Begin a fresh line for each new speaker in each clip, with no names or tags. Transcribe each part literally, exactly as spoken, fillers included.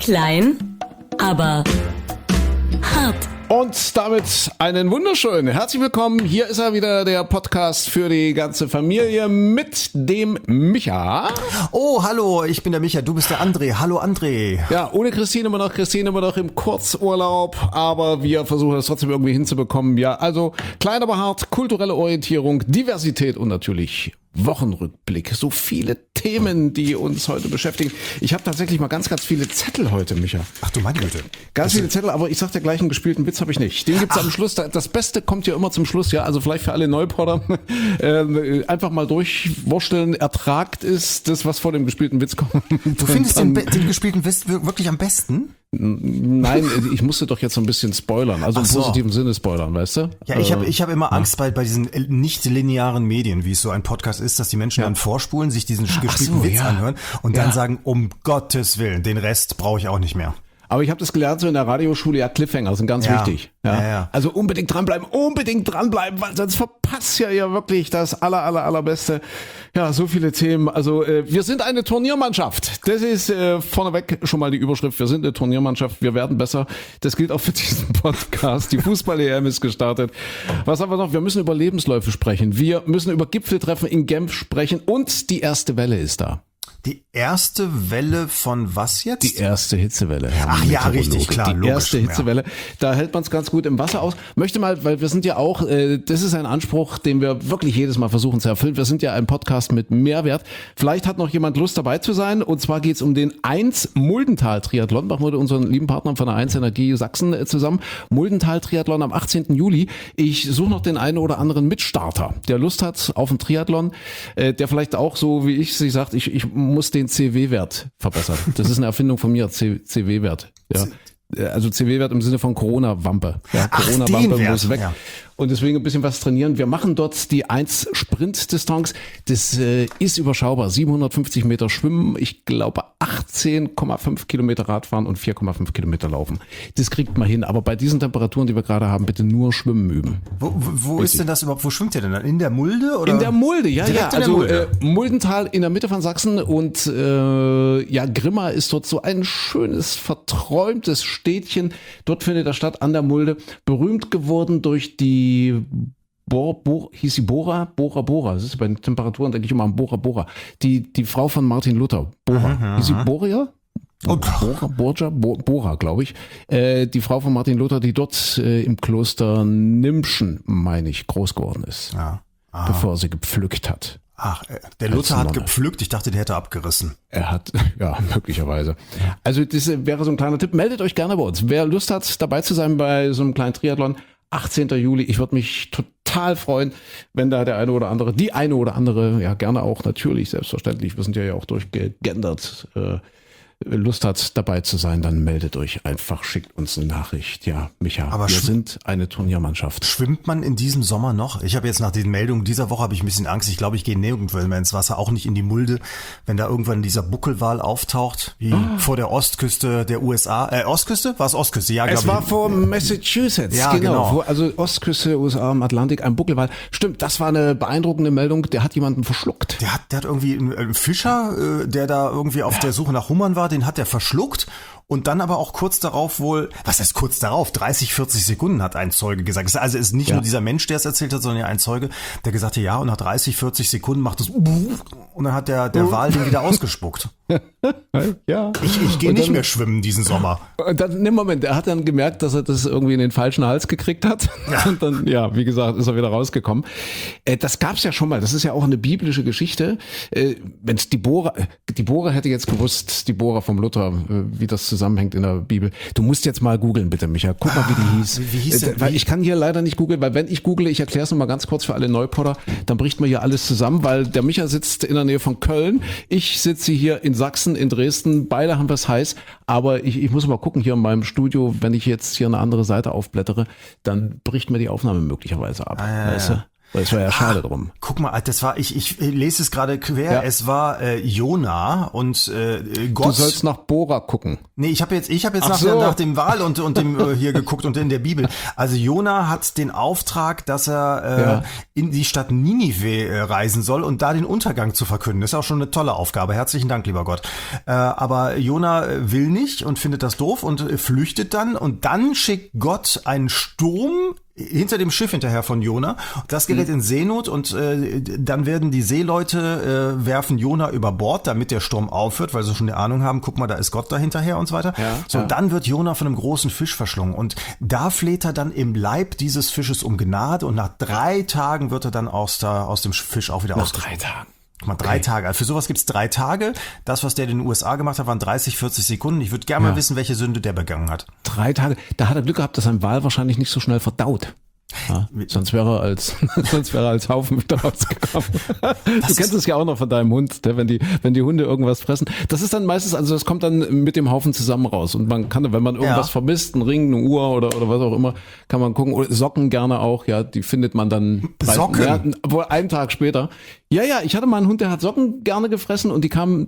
Klein, aber hart.
Und damit einen wunderschönen herzlich willkommen. Hier ist er wieder, der Podcast für die ganze Familie mit dem Micha.
Oh, hallo, ich bin der Micha, du bist der André. Hallo André.
Ja, ohne Christine immer noch, Christine immer noch im Kurzurlaub, aber wir versuchen es trotzdem irgendwie hinzubekommen. Ja, also klein aber hart, kulturelle Orientierung, Diversität und natürlich Wochenrückblick. So viele Themen, die uns heute beschäftigen. Ich habe tatsächlich mal ganz, ganz viele Zettel heute, Micha.
Ach du meine Güte.
Ganz viele Zettel, aber ich sag dir gleich, einen gespielten Witz habe ich nicht. Den gibt's Ach. am Schluss. Das Beste kommt ja immer zum Schluss, ja. Also vielleicht für alle Neupodder. äh, einfach mal durchwursteln. Ertragt ist das, was vor dem gespielten Witz kommt.
Du findest den, den gespielten Witz wirklich am besten?
Nein, ich musste doch jetzt so ein bisschen spoilern. Also im
so.
positiven Sinne spoilern, weißt du?
Ja, ich habe ich hab immer Angst bei, bei diesen nicht linearen Medien, wie es so ein Podcast ist, dass die Menschen ja. dann vorspulen, sich diesen gespielten so, Witz ja. anhören und ja. dann sagen, um Gottes Willen, den Rest brauche ich auch nicht mehr.
Aber ich habe das gelernt so in der Radioschule, ja, Cliffhanger sind ganz
ja.
wichtig. Ja.
Ja, ja.
Also unbedingt dranbleiben, unbedingt dranbleiben, weil sonst verpasst ja ja wirklich das aller, aller, allerbeste. Ja, so viele Themen. Also äh, wir sind eine Turniermannschaft. Das ist äh, vorneweg schon mal die Überschrift. Wir sind eine Turniermannschaft, wir werden besser. Das gilt auch für diesen Podcast. Die Fußball-E M ist gestartet. Was haben wir noch? Wir müssen über Lebensläufe sprechen. Wir müssen über Gipfeltreffen in Genf sprechen und die erste Welle ist da.
Die erste Welle von was jetzt?
Die erste Hitzewelle.
Ach ja, richtig, klar.
Die
logisch,
erste Hitzewelle. Ja. Da hält man es ganz gut im Wasser aus. Möchte mal, weil wir sind ja auch, äh, das ist ein Anspruch, den wir wirklich jedes Mal versuchen zu erfüllen. Wir sind ja ein Podcast mit Mehrwert. Vielleicht hat noch jemand Lust dabei zu sein. Und zwar geht es um den eins Muldental Triathlon. Machen wir mit unseren lieben Partnern von der eins Energie Sachsen äh, zusammen. Muldental Triathlon am achtzehnten Juli. Ich suche noch den einen oder anderen Mitstarter, der Lust hat auf einen Triathlon, äh, der vielleicht auch so wie ich sich sagt, ich, ich muss den C W-Wert verbessern. Das ist eine Erfindung von mir, C W-Wert. Ja. Also C W-Wert im Sinne von Corona-Wampe. Ja, Corona-Wampe muss weg. Ja. Und deswegen ein bisschen was trainieren. Wir machen dort die eins Sprint-Distanz. Das äh, ist überschaubar. siebenhundertfünfzig Meter Schwimmen, ich glaube achtzehn Komma fünf Kilometer Radfahren und vier Komma fünf Kilometer Laufen. Das kriegt man hin. Aber bei diesen Temperaturen, die wir gerade haben, bitte nur Schwimmen üben.
Wo, wo, wo ist denn das überhaupt? Wo schwimmt ihr denn dann? In der Mulde? Oder?
In der Mulde, ja,
Direkt
ja. Also Mulde. Äh, Muldental in der Mitte von Sachsen und äh, ja, Grimma ist dort so ein schönes, verträumtes Städtchen. Dort findet das statt an der Mulde. Berühmt geworden durch die Bor, Bor, hieß sie Bora? Bora Bora. Das ist bei den Temperaturen, denke ich immer an Bora Bora. Die, die Frau von Martin Luther. Bora.
Aha,
hieß sie Boria?
Oh.
Bora, Borgia, Bo, Bora, glaube ich. Äh, die Frau von Martin Luther, die dort äh, im Kloster Nimschen, meine ich, groß geworden ist.
Ja.
Bevor sie gepflückt hat.
Ach, der Luther hat gepflückt. Ich dachte, der hätte abgerissen.
Er hat, ja, möglicherweise. Also das wäre so ein kleiner Tipp. Meldet euch gerne bei uns. Wer Lust hat, dabei zu sein bei so einem kleinen Triathlon, achtzehnten Juli. Ich würde mich total freuen, wenn da der eine oder andere, die eine oder andere, ja gerne auch natürlich, selbstverständlich, wir sind ja ja auch durchgegendert, äh, Lust hat, dabei zu sein, dann meldet euch einfach, schickt uns eine Nachricht. Ja, Micha,
aber
wir sind eine Turniermannschaft.
Schwimmt man in diesem Sommer noch? Ich habe jetzt nach den Meldungen dieser Woche habe ich ein bisschen Angst. Ich glaube, ich gehe nirgendwo mehr ins Wasser, auch nicht in die Mulde, wenn da irgendwann dieser Buckelwal auftaucht, wie ah. vor der Ostküste der U S A. Äh, Ostküste? War es Ostküste? Ja,
es
glaube
war
ich.
vor Massachusetts,
ja, genau. genau.
Wo, also Ostküste der U S A im Atlantik, ein Buckelwal. Stimmt, das war eine beeindruckende Meldung. Der hat jemanden verschluckt.
Der hat, der hat irgendwie einen Fischer, der da irgendwie auf ja. der Suche nach Hummern war, den hat der verschluckt. Und dann aber auch kurz darauf wohl, was heißt kurz darauf, dreißig, vierzig Sekunden hat ein Zeuge gesagt. Also es ist nicht ja. nur dieser Mensch, der es erzählt hat, sondern ja ein Zeuge, der gesagt hat, ja, und nach dreißig, vierzig Sekunden macht es und dann hat der, der Wal den wieder ausgespuckt.
Ja.
Ich, ich gehe nicht mehr schwimmen diesen Sommer.
Und dann, ne Moment, er hat dann gemerkt, dass er das irgendwie in den falschen Hals gekriegt hat. Ja. Und dann, ja, wie gesagt, ist er wieder rausgekommen. Äh, das gab's ja schon mal. Das ist ja auch eine biblische Geschichte. Äh, wenn die Bohrer, die Bohrer hätte jetzt gewusst, die Bohrer vom Luther, äh, wie das zusammenhängt in der Bibel. Du musst jetzt mal googeln, bitte, Micha. Guck mal, wie die hieß.
Wie, wie hieß denn,
äh, weil ich kann hier leider nicht googeln, weil wenn ich google, ich erkläre es nochmal ganz kurz für alle Neupodder, dann bricht mir hier alles zusammen, weil der Micha sitzt in der Nähe von Köln. Ich sitze hier in Sachsen, in Dresden. Beide haben was heiß, aber ich, ich muss mal gucken hier in meinem Studio, wenn ich jetzt hier eine andere Seite aufblättere, dann bricht mir die Aufnahme möglicherweise ab.
Ah, ja,
weißt
ja.
du? Das wäre ja schade drum.
Guck mal, das war, ich, ich lese es gerade quer,
Ja.
es war äh, Jona und äh, Gott.
Du sollst nach Bora gucken.
Nee, ich habe jetzt, ich habe jetzt
Ach
nach,
so.
nach dem Wahl und, und dem äh, hier geguckt und in der Bibel. Also Jona hat den Auftrag, dass er äh,
Ja.
in die Stadt Ninive äh, reisen soll und da den Untergang zu verkünden. Das ist auch schon eine tolle Aufgabe. Herzlichen Dank, lieber Gott. Äh, aber Jona äh, will nicht und findet das doof und äh, flüchtet dann und dann schickt Gott einen Sturm hinter dem Schiff hinterher von Jona. Das gerät in Seenot und äh, dann werden die Seeleute äh, werfen Jona über Bord, damit der Sturm aufhört, weil sie schon eine Ahnung haben, guck mal, da ist Gott da hinterher und so weiter.
Ja,
so,
ja.
und dann wird Jona von einem großen Fisch verschlungen und da fleht er dann im Leib dieses Fisches um Gnade und nach drei Tagen wird er dann aus, der, aus dem Fisch auch wieder
Nach
ausgesprungen.
drei Tagen.
Guck mal, drei Tage. Also für sowas gibt's drei Tage. Das, was der in den U S A gemacht hat, waren dreißig, vierzig Sekunden. Ich würde gerne
Ja.
mal wissen, welche Sünde der begangen hat.
Drei Tage. Da hat er Glück gehabt, dass sein Wal wahrscheinlich nicht so schnell verdaut. Ja, sonst wäre er als, sonst wäre er als Haufen wieder rausgekommen. Du kennst es ja auch noch von deinem Hund, ne? wenn die, wenn die Hunde irgendwas fressen. Das ist dann meistens, also das kommt dann mit dem Haufen zusammen raus. Und man kann, wenn man irgendwas
Ja.
vermisst, einen Ring, eine Uhr oder, oder was auch immer, kann man gucken. Oder Socken gerne auch, ja, die findet man dann.
Socken?
Ja, wohl einen Tag später. Ja, ja, ich hatte mal einen Hund, der hat Socken gerne gefressen und die kamen,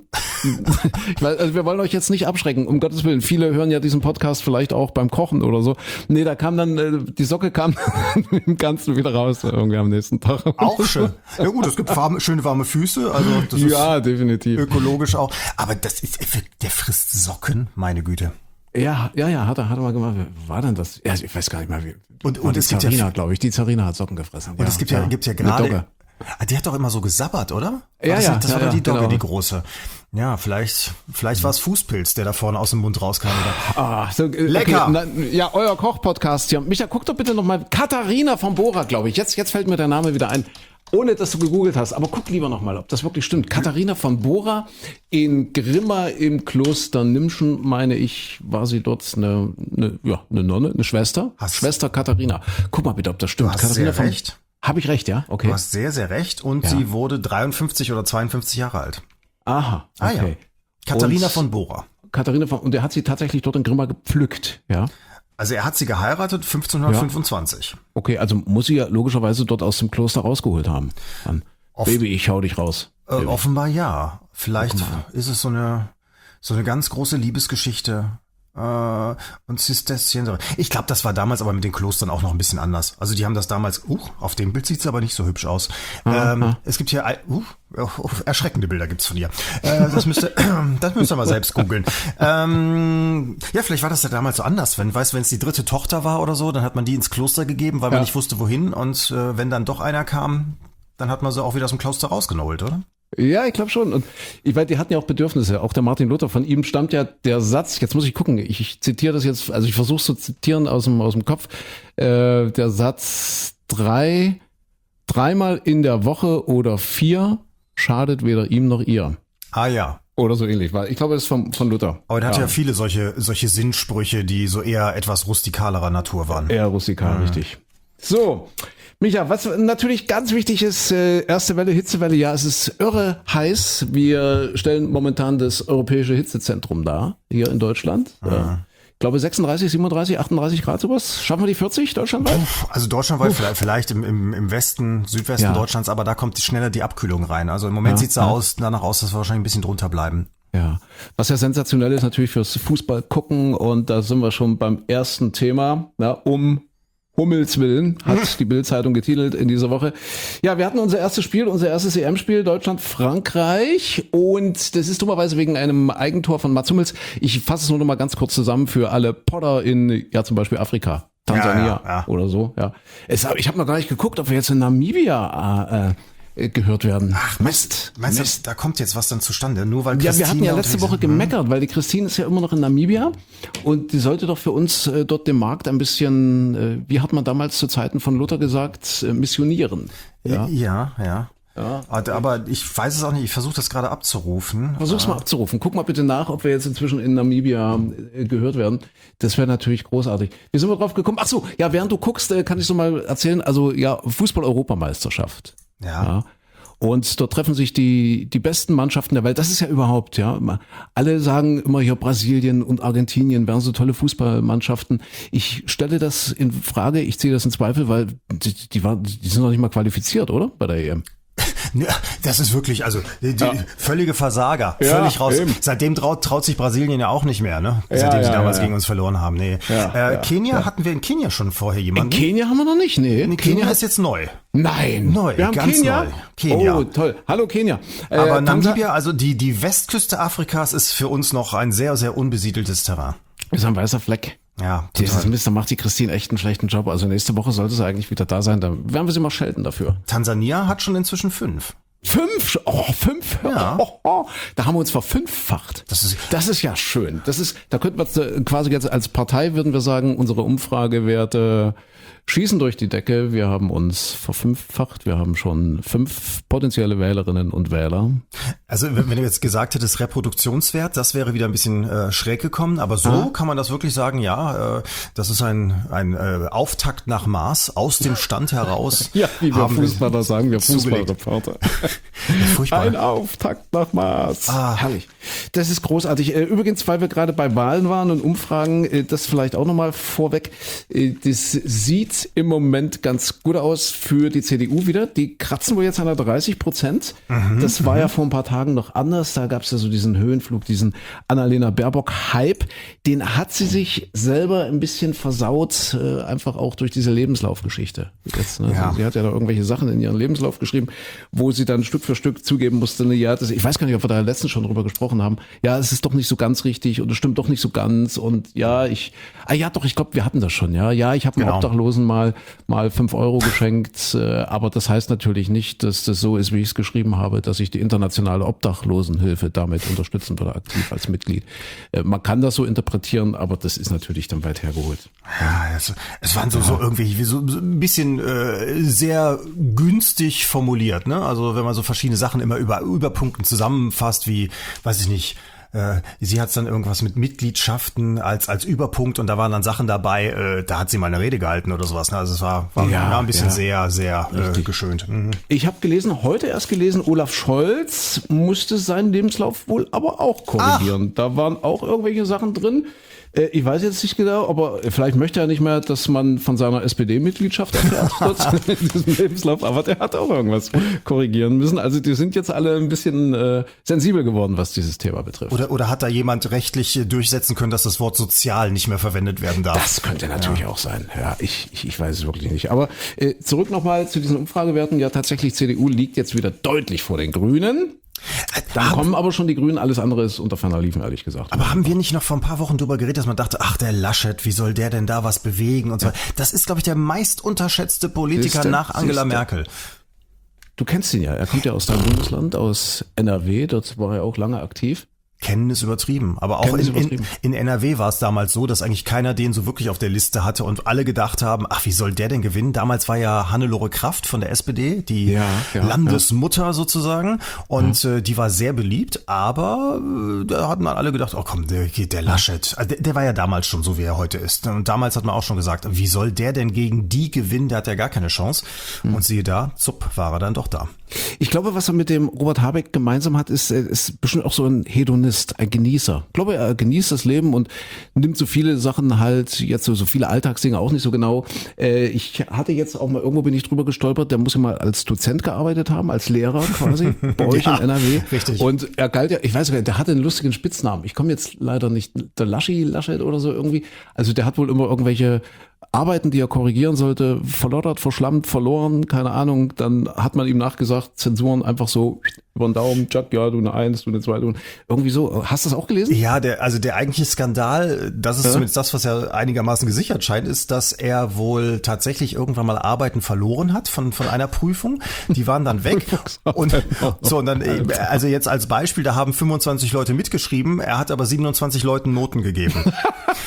ich weiß, also wir wollen euch jetzt nicht abschrecken, um Gottes Willen. Viele hören ja diesen Podcast vielleicht auch beim Kochen oder so. Nee, da kam dann, äh, die Socke kam im Ganzen wieder raus, irgendwie am nächsten Tag.
Auch schön. Ja gut, es gibt warme, schöne warme Füße, also das
Ja,
ist
definitiv.
ökologisch auch. Aber das ist, der frisst Socken, meine Güte.
Ja, ja, ja, hat er, hat er mal gemacht. Wie war denn das? Ja, ich weiß gar nicht mehr, wie.
Und-
war
und
die
es gibt ja-
Zarina, glaube ich. Die Zarina hat Socken gefressen.
Und es gibt ja, gibt ja gerade,
Dogge.
Ah, die hat doch immer so gesabbert, oder?
Ja,
das,
ja,
das
ja,
war doch
ja,
die Dogge,
genau.
die große. Ja, vielleicht, vielleicht war es Fußpilz, der da vorne aus dem Mund rauskam. Oder?
Ah, so, äh,
Lecker.
Okay, na, ja, euer Koch-Podcast hier. Micha, guck doch bitte nochmal. Katharina von Bora, glaube ich. Jetzt, jetzt fällt mir der Name wieder ein. Ohne, dass du gegoogelt hast. Aber guck lieber nochmal, ob das wirklich stimmt. Katharina von Bora in Grimma im Kloster Nimschen, meine ich, war sie dort eine, eine, ja, eine Nonne, eine Schwester.
Hast-
Schwester Katharina. Guck mal bitte, ob das stimmt.
Du hast
Katharina
sehr
von,
recht.
Habe ich recht, ja? Okay.
Du hast sehr, sehr recht. Und
Ja.
sie wurde dreiundfünfzig oder zweiundfünfzig Jahre alt.
Aha,
Ah ja.
okay.
Katharina
Und-
von Bora.
Katharina von, und er hat sie tatsächlich dort in Grimma gepflückt, ja?
Also er hat sie geheiratet fünfzehnhundertfünfundzwanzig.
Okay, also muss sie ja logischerweise dort aus dem Kloster rausgeholt haben. Dann,
Off-
Baby, ich hau dich raus.
Äh,
Baby.
offenbar ja. Vielleicht ist es so eine, so eine ganz große Liebesgeschichte. Äh, und Zisterzienser. Ich glaube, das war damals aber mit den Klostern auch noch ein bisschen anders. Also die haben das damals, uh, auf dem Bild sieht's aber nicht so hübsch aus. Ähm, es gibt hier, ein- uh, oh, oh, erschreckende Bilder gibt's von ihr. Äh, das müsste, das müsst ihr mal selbst googeln. Ähm, ja, vielleicht war das ja damals so anders. Wenn, weißt, wenn es die dritte Tochter war oder so, dann hat man die ins Kloster gegeben, weil man
Ja.
nicht wusste, wohin. Und äh, wenn dann doch einer kam, dann hat man sie auch wieder aus dem Kloster rausgeholt, oder?
Ja, ich glaube schon. Und ich weiß, die hatten ja auch Bedürfnisse. Auch der Martin Luther, von ihm stammt ja der Satz, jetzt muss ich gucken, ich, ich zitiere das jetzt, also ich versuche es zu zitieren aus dem, aus dem Kopf, äh, der Satz, drei, dreimal in der Woche oder vier schadet weder ihm noch ihr.
Ah ja.
Oder so ähnlich. Weil ich glaube, das ist von, von Luther.
Aber der hat ja viele solche, solche Sinnsprüche, die so eher etwas rustikalerer Natur waren.
Eher rustikal, richtig. So, Micha, was natürlich ganz wichtig ist, äh, erste Welle, Hitzewelle, ja, es ist irre heiß. Wir stellen momentan das Europäische Hitzezentrum dar, hier in Deutschland. Äh, ich glaube sechsunddreißig, siebenunddreißig, achtunddreißig Grad sowas. Schaffen wir die vierzig deutschlandweit?
Also deutschlandweit vielleicht, vielleicht im, im, im Westen, Südwesten
Ja.
Deutschlands, aber da kommt schneller die Abkühlung rein. Also im Moment
Ja,
sieht's
ja.
aus, danach aus, dass wir wahrscheinlich ein bisschen drunter bleiben.
Ja, was ja sensationell ist natürlich fürs Fußball gucken und da sind wir schon beim ersten Thema, na, um Hummels Willen, hat die Bild-Zeitung getitelt in dieser Woche. Ja, wir hatten unser erstes Spiel, unser erstes E M-Spiel, Deutschland-Frankreich und das ist dummerweise wegen einem Eigentor von Mats Hummels. Ich fasse es nur noch mal ganz kurz zusammen für alle Potter in, ja zum Beispiel Afrika, Tansania
Ja, ja, ja.
oder so. Ja, es, ich habe noch gar nicht geguckt, ob wir jetzt in Namibia äh, äh, gehört werden. Ach, Mist,
Meinst
Mist.
du, da kommt jetzt was dann zustande? Nur weil
Ja, wir
Christine
hatten ja letzte
unterwegs
Woche
ist?
gemeckert, weil die Christine ist ja immer noch in Namibia und die sollte doch für uns äh, dort den Markt ein bisschen, äh, wie hat man damals zu Zeiten von Luther gesagt, äh, missionieren.
Ja,
Ja.
ja. ja. Aber- Aber ich weiß es auch nicht, ich versuche das gerade abzurufen.
Versuch's mal abzurufen. Guck mal bitte nach, ob wir jetzt inzwischen in Namibia äh, gehört werden. Das wäre natürlich großartig. Wie sind wir drauf gekommen? Ach so, ja, während du guckst, äh, kann ich so mal erzählen, also ja, Fußball-Europameisterschaft.
Ja.
Ja. Und dort treffen sich die, die besten Mannschaften der Welt. Das ist ja überhaupt, ja. Alle sagen immer hier Brasilien und Argentinien wären so tolle Fußballmannschaften. Ich stelle das in Frage, ich ziehe das in Zweifel, weil die, die, waren, die sind noch nicht mal qualifiziert, oder? Bei der E M.
Ja, das ist wirklich, also die, die
Ja.
völlige Versager,
Ja,
völlig raus.
eben.
Seitdem traut, traut sich Brasilien ja auch nicht mehr, ne? Seitdem
ja,
sie damals
ja, ja.
gegen uns verloren haben. Nee.
Ja,
äh,
ja,
Kenia
ja.
hatten wir in Kenia schon vorher
In
jemanden.
Kenia haben wir noch nicht, nee.
Nee, Kenia ist jetzt neu.
Nein.
Neu,
wir haben
ganz
Kenia?
neu. Kenia.
Oh, toll. Hallo Kenia. Äh,
Aber
Tansa-
Namibia, also die, die Westküste Afrikas ist für uns noch ein sehr, sehr unbesiedeltes Terrain.
ist ein weißer Fleck.
Ja,
Dieses
total.
Mist, da macht die Christine echt einen schlechten Job. Also nächste Woche sollte sie eigentlich wieder da sein. Da werden wir sie mal schelten dafür.
Tansania hat schon inzwischen fünf.
Fünf? Oh, fünf?
Ja.
Oh, oh. Da haben wir uns verfünffacht.
Das ist-
das ist ja schön. Das ist, da könnten wir quasi jetzt als Partei würden wir sagen, unsere Umfragewerte schießen durch die Decke. Wir haben uns verfünffacht. Wir haben schon fünf potenzielle Wählerinnen und Wähler.
Also wenn wenn du jetzt gesagt hättest Reproduktionswert, das wäre wieder ein bisschen äh, schräg gekommen, aber so
Ah.
kann man das wirklich sagen, ja, äh, das ist ein, ein äh, Auftakt nach Maß, aus dem Stand heraus.
Ja, wie wir
haben
Fußballer sagen, wir
zugelegt.
Fußballreporter.
Furchtbar.
Ein Auftakt nach Maß.
Ah.
Herrlich. Das ist großartig. Äh, Übrigens, weil wir gerade bei Wahlen waren und Umfragen, äh, das vielleicht auch nochmal vorweg. Äh, Das sieht im Moment ganz gut aus für die C D U wieder. Die kratzen wohl jetzt an der dreißig Prozent. Das war ja vor ein paar Tagen noch anders. Da gab es ja so diesen Höhenflug, diesen Annalena Baerbock-Hype. Den hat sie sich selber ein bisschen versaut, äh, einfach auch durch diese Lebenslaufgeschichte. Jetzt, ne?
Ja.
Sie, sie hat ja da irgendwelche Sachen in ihren Lebenslauf geschrieben, wo sie dann Stück für Stück zugeben musste, ne, ja, das, ich weiß gar nicht, ob wir da letztens schon drüber gesprochen haben. Ja, es ist doch nicht so ganz richtig und es stimmt doch nicht so ganz und ja, ich, ah ja, doch, ich glaube, wir hatten das schon, ja, ja, ich habe einem
Genau.
Obdachlosen mal mal fünf Euro geschenkt, äh, aber das heißt natürlich nicht, dass das so ist, wie ich es geschrieben habe, dass ich die internationale Obdachlosenhilfe damit unterstützen würde, aktiv als Mitglied. Äh, man kann das so interpretieren, aber das ist natürlich dann weit hergeholt.
Ja, es, es waren so, so irgendwie wie so, so ein bisschen äh, sehr günstig formuliert, ne? Also wenn man so verschiedene Sachen immer über Überpunkten zusammenfasst, wie, weiß ich nicht, äh, sie hat dann irgendwas mit Mitgliedschaften als als Überpunkt und da waren dann Sachen dabei, äh, da hat sie mal eine Rede gehalten oder sowas. Ne? Also es war, war,
Ja,
war ein bisschen
ja.
sehr, sehr äh, geschönt. Mhm.
Ich habe gelesen, heute erst gelesen, Olaf Scholz musste seinen Lebenslauf wohl aber auch korrigieren. Da waren auch irgendwelche Sachen drin. Äh, Ich weiß jetzt nicht genau, aber vielleicht möchte er nicht mehr, dass man von seiner S P D-Mitgliedschaft erfährt dort in diesem Lebenslauf, aber der hat auch irgendwas korrigieren müssen. Also die sind jetzt alle ein bisschen äh, sensibel geworden, was dieses Thema betrifft.
Oder, oder hat da jemand rechtlich äh, durchsetzen können, dass das Wort sozial nicht mehr verwendet werden darf?
Das könnte natürlich auch sein. Ja, ich, ich, ich weiß es wirklich nicht. Aber äh, zurück nochmal zu diesen Umfragewerten. Ja, tatsächlich, C D U liegt jetzt wieder deutlich vor den Grünen. Da kommen aber schon die Grünen, alles andere ist unter ferner Liefen, ehrlich gesagt.
Aber haben wir nicht noch vor ein paar Wochen drüber geredet, dass man dachte, ach, der Laschet, wie soll der denn da was bewegen und so. Das ist, glaube ich, der meist unterschätzte Politiker
Siehste,
nach Angela
siehste.
Merkel.
Du kennst ihn ja, er kommt ja aus deinem Bundesland, aus N R W, dort war er auch lange aktiv.
Kennen ist übertrieben. Aber auch
Kennen ist
in, in,
übertrieben.
in N R W war es damals so, dass eigentlich keiner den so wirklich auf der Liste hatte und alle gedacht haben, ach, wie soll der denn gewinnen? Damals war ja Hannelore Kraft von der S P D, die
Ja, ja,
Landesmutter sozusagen. Und äh, die war sehr beliebt, aber äh, da hatten alle gedacht, oh komm, der, der Laschet, äh, der, der war ja damals schon so, wie er heute ist. Und damals hat man auch schon gesagt, wie soll der denn gegen die gewinnen? Der hat ja gar keine Chance.
Hm.
Und siehe da, zupp, war er dann doch da.
Ich glaube, was er mit dem Robert Habeck gemeinsam hat, ist, er ist bestimmt auch so ein Hedonist, ein Genießer. Ich glaube, er genießt das Leben und nimmt so viele Sachen halt, jetzt so, so viele Alltagsdinge auch nicht so genau. Äh, ich hatte jetzt auch mal, irgendwo bin ich drüber gestolpert, der muss ja mal als Dozent gearbeitet haben, als Lehrer quasi, bei euch
Ja,
in N R W.
richtig.
Und er galt ja, ich weiß gar nicht, der hatte einen lustigen Spitznamen. Ich komme jetzt leider nicht, der Laschi, Laschet oder so irgendwie. Also der hat wohl immer irgendwelche Arbeiten, die er korrigieren sollte, verlottert, verschlammt, verloren, keine Ahnung. Dann hat man ihm nachgesagt, Zensuren einfach so über den Daumen, Chuck, ja, du eine Eins, du eine Zwei, du irgendwie so. Hast du das auch gelesen?
Ja, der, also der eigentliche Skandal, das ist
Ja.
zumindest das, was ja einigermaßen gesichert scheint, ist, dass er wohl tatsächlich irgendwann mal Arbeiten verloren hat von, von einer Prüfung. Die waren dann weg. Und so, und dann, äh, also jetzt als Beispiel, da haben fünfundzwanzig Leute mitgeschrieben, er hat aber siebenundzwanzig Leuten Noten gegeben.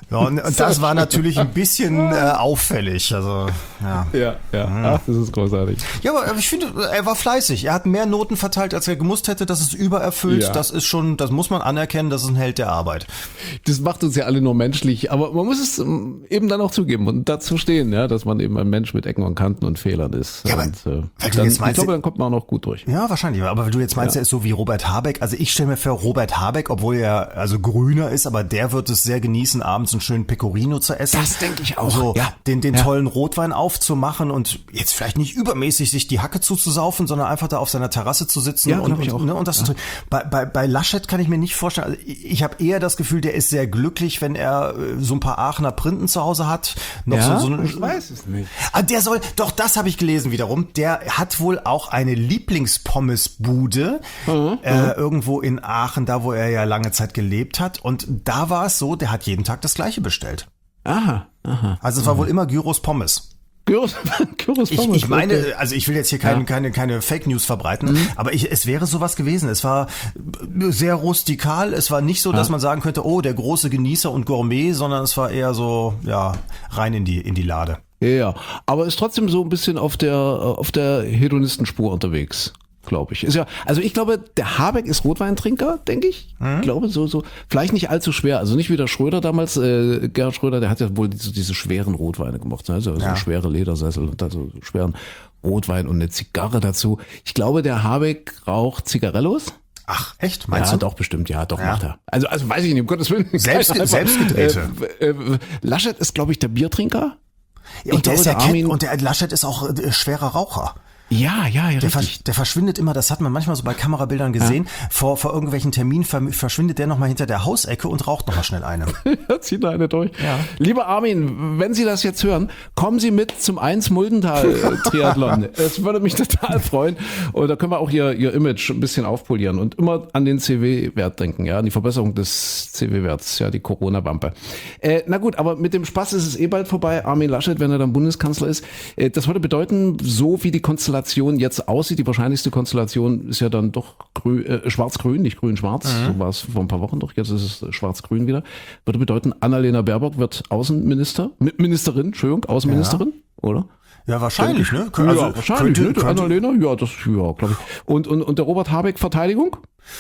Ja, und, und das war natürlich ein bisschen äh, auffällig. Also, ja.
Ja, ja. Ach, das ist großartig.
Ja, aber ich finde, er war fleißig. Er hat mehr Noten verteilt, als er gemusst hätte. Das ist übererfüllt.
Ja.
Das ist schon, das muss man anerkennen. Das ist ein Held der Arbeit.
Das macht uns ja alle nur menschlich, aber man muss es eben dann auch zugeben und dazu stehen, ja, dass man eben ein Mensch mit Ecken und Kanten und Fehlern ist.
Ja, aber,
und, äh,
weil du
dann,
jetzt meinst,
ich glaube, dann kommt man auch noch gut durch.
Ja, wahrscheinlich. Aber weil du jetzt meinst,
Ja.
er ist so wie Robert Habeck. Also ich stelle mir vor, Robert Habeck, obwohl er also grüner ist, aber der wird es sehr genießen, abends einen schönen Pecorino zu essen.
Das denke ich auch.
Also
Ja.
den, den
Ja.
tollen Rotwein aufzumachen und jetzt vielleicht nicht übermäßig sich die Hacke zuzusaufen, sondern einfach da auf seiner Terrasse zu sitzen
Ja,
und,
glaub ich
und,
auch.
ne, und das zu trinken. Bei, bei, bei Laschet kann ich mir nicht vorstellen, also ich, ich habe eher das Gefühl, der ist sehr glücklich, wenn er äh, so ein paar Aachener Printen zu Hause hat. Noch
Ja?
so, so eine,
Ich weiß es nicht.
Ah, der soll, doch, das habe ich gelesen wiederum. Der hat wohl auch eine Lieblingspommesbude
Mhm,
äh, irgendwo in Aachen, da wo er ja lange Zeit gelebt hat. Und da war es so, der hat jeden Tag das Gleiche bestellt.
Aha, aha.
Also es war wohl immer Gyros Pommes.
Gyros, Gyros
Ich,
Pommes,
ich meine,
okay.
also ich will jetzt hier keine,
Ja.
keine, keine Fake News verbreiten, aber ich, es wäre sowas gewesen. Es war sehr rustikal. Es war nicht so, dass man sagen könnte, oh, der große Genießer und Gourmet, sondern es war eher so, ja, rein in die, in die Lade.
Ja, ja, aber ist trotzdem so ein bisschen auf der auf der Hedonistenspur unterwegs, glaube ich. Ist ja, also ich glaube, der Habeck ist Rotweintrinker, denke ich. Ich glaube so so vielleicht nicht allzu schwer, also nicht wie der Schröder damals, äh, Gerhard Schröder, der hat ja wohl diese, diese schweren Rotweine gemacht, ne? Also so
Ja.
schwere Ledersessel und dann so schweren Rotwein und eine Zigarre dazu. Ich glaube, der Habeck raucht Zigarellos.
Ach, echt? Meinst
Ja,
du?
doch, bestimmt, ja, doch,
Ja.
macht er. Also, also weiß ich nicht, um Gottes Willen.
Selbst-
Keine Ahnung.
selbstgedrehte.
Äh, äh, Laschet ist, glaube ich, der Biertrinker.
Ja, und
Ich
der
glaube,
ist ja
der Armin-
Ket- und der Laschet ist auch äh, schwerer Raucher.
Ja, ja, ja,
Der, ver
richtig.
der verschwindet immer, das hat man manchmal so bei Kamerabildern gesehen, vor, vor irgendwelchen Terminen ver verschwindet der nochmal hinter der Hausecke und raucht nochmal schnell eine.
Zieht da eine durch.
Ja.
Lieber Armin, wenn Sie das jetzt hören, kommen Sie mit zum eins Muldental-Triathlon. Es würde mich total freuen. Und da können wir auch Ihr, Ihr Image ein bisschen aufpolieren und immer an den C W-Wert denken, ja, an die Verbesserung des C W-Werts, ja, die Corona-Wampe. Äh, na gut, aber mit dem Spaß ist es eh bald vorbei. Armin Laschet, wenn er dann Bundeskanzler ist, äh, das würde bedeuten, so wie die Konstellation jetzt aussieht, die wahrscheinlichste Konstellation ist ja dann doch grün, äh, schwarz-grün, nicht grün-schwarz, so war es vor ein paar Wochen doch, jetzt ist es schwarz-grün wieder, würde bedeuten, Annalena Baerbock wird Außenminister, Mi- Ministerin, Entschuldigung, Außenministerin, oder?
Ja, wahrscheinlich, ne?
Ja,
Also,
wahrscheinlich,
könnte,
ne? Die
könnte,
Annalena, ja, das, ja, glaube ich. Und, und, und der Robert Habeck Verteidigung?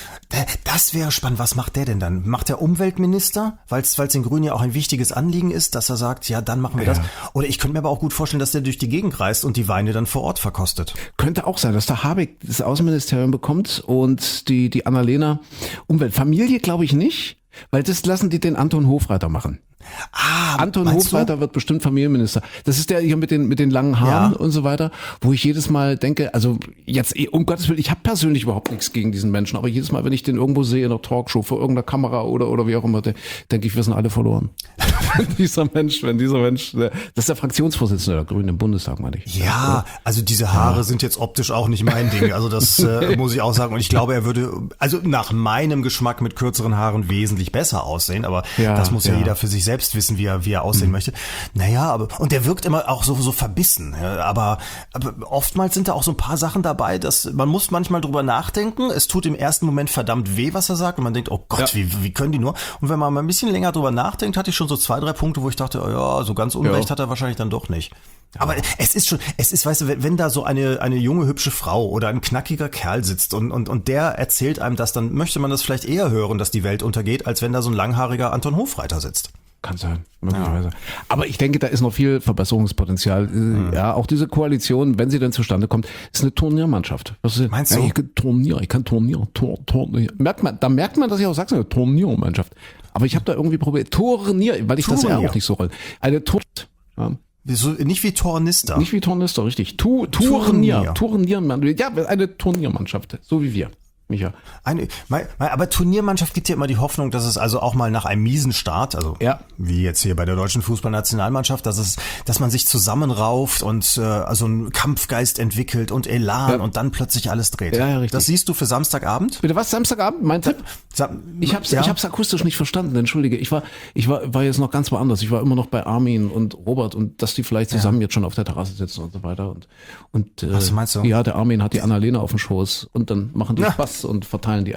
Das wäre spannend. Was macht der denn dann? Macht der Umweltminister? Weil es den Grünen ja auch ein wichtiges Anliegen ist, dass er sagt, ja, dann machen wir
Ja.
das. Oder ich könnte mir aber auch gut vorstellen, dass der durch die Gegend reist und die Weine dann vor Ort verkostet.
Könnte auch sein, dass der Habeck das Außenministerium bekommt und die, die Annalena Umwelt. Familie glaube ich nicht, weil das lassen die den Anton Hofreiter machen.
Ah,
Anton
meinst
Hofreiter
du?
wird bestimmt Familienminister. Das ist der hier mit den mit den langen Haaren
Ja.
und so weiter, wo ich jedes Mal denke, also jetzt eh, um Gottes Willen, ich habe persönlich überhaupt nichts gegen diesen Menschen, aber jedes Mal, wenn ich den irgendwo sehe in einer Talkshow vor irgendeiner Kamera oder oder wie auch immer, denke ich, wir sind alle verloren. Wenn dieser Mensch, wenn dieser Mensch, das ist der Fraktionsvorsitzende der Grünen im Bundestag, meine ich.
Ja, also diese Haare sind jetzt optisch auch nicht mein Ding. Also das äh, muss ich auch sagen. Und ich glaube, er würde, also nach meinem Geschmack mit kürzeren Haaren wesentlich besser aussehen. Aber
Ja,
das muss ja,
ja.
jeder für sich selbst wissen, wie er, wie er aussehen möchte. Naja, aber und der wirkt immer auch so, so verbissen. Ja, aber, aber oftmals sind da auch so ein paar Sachen dabei, dass man muss manchmal drüber nachdenken. Es tut im ersten Moment verdammt weh, was er sagt. Und man denkt, oh Gott,
Ja.
wie, wie können die nur? Und wenn man mal ein bisschen länger drüber nachdenkt, hatte ich schon so zwei, drei Punkte, wo ich dachte, oh ja, so ganz Unrecht
Ja.
hat er wahrscheinlich dann doch nicht. Aber es ist schon, es ist, weißt du, wenn, wenn da so eine, eine junge, hübsche Frau oder ein knackiger Kerl sitzt und, und, und der erzählt einem das, dann möchte man das vielleicht eher hören, dass die Welt untergeht, als wenn da so ein langhaariger Anton Hofreiter sitzt.
Kann sein, möglicherweise. Aber ich denke, da ist noch viel Verbesserungspotenzial. Mhm. Ja, auch diese Koalition, wenn sie denn zustande kommt, ist eine Turniermannschaft. Was ist,
Meinst
ja,
du?
Ich kann Turnier, ich kann Turnier, Tor, Turnier. Merkt man, da merkt man, dass ich auch sage, Turniermannschaft. Aber ich habe da irgendwie probiert, Turnier, weil ich das ja
Turnier.
auch nicht so roll. Eine Tur, ja.
So, nicht wie Tornister.
Nicht wie Tornister, richtig. Tu, Turnier,
Turnier.
Turnier, ja, eine Turniermannschaft, so wie wir. Micha.
Eine, mein, mein, aber Turniermannschaft gibt ja immer die Hoffnung, dass es also auch mal nach einem miesen Start, also
Ja.
wie jetzt hier bei der deutschen Fußballnationalmannschaft, dass es, dass man sich zusammenrauft und äh, also einen Kampfgeist entwickelt und Elan
Ja.
und dann plötzlich alles dreht.
Ja, ja, richtig.
Das siehst du für Samstagabend?
Bitte was, Samstagabend, mein Tipp?
Sa
Ich hab's,
ja.
ich hab's akustisch nicht verstanden, entschuldige. Ich war, ich war, war jetzt noch ganz woanders. Ich war immer noch bei Armin und Robert und dass die vielleicht zusammen jetzt schon auf der Terrasse sitzen und so weiter. Und, und äh,
Was meinst du?
Ja, der Armin hat die Annalena auf dem Schoß und dann machen die
Ja.
Spaß und verteilen die Ämter.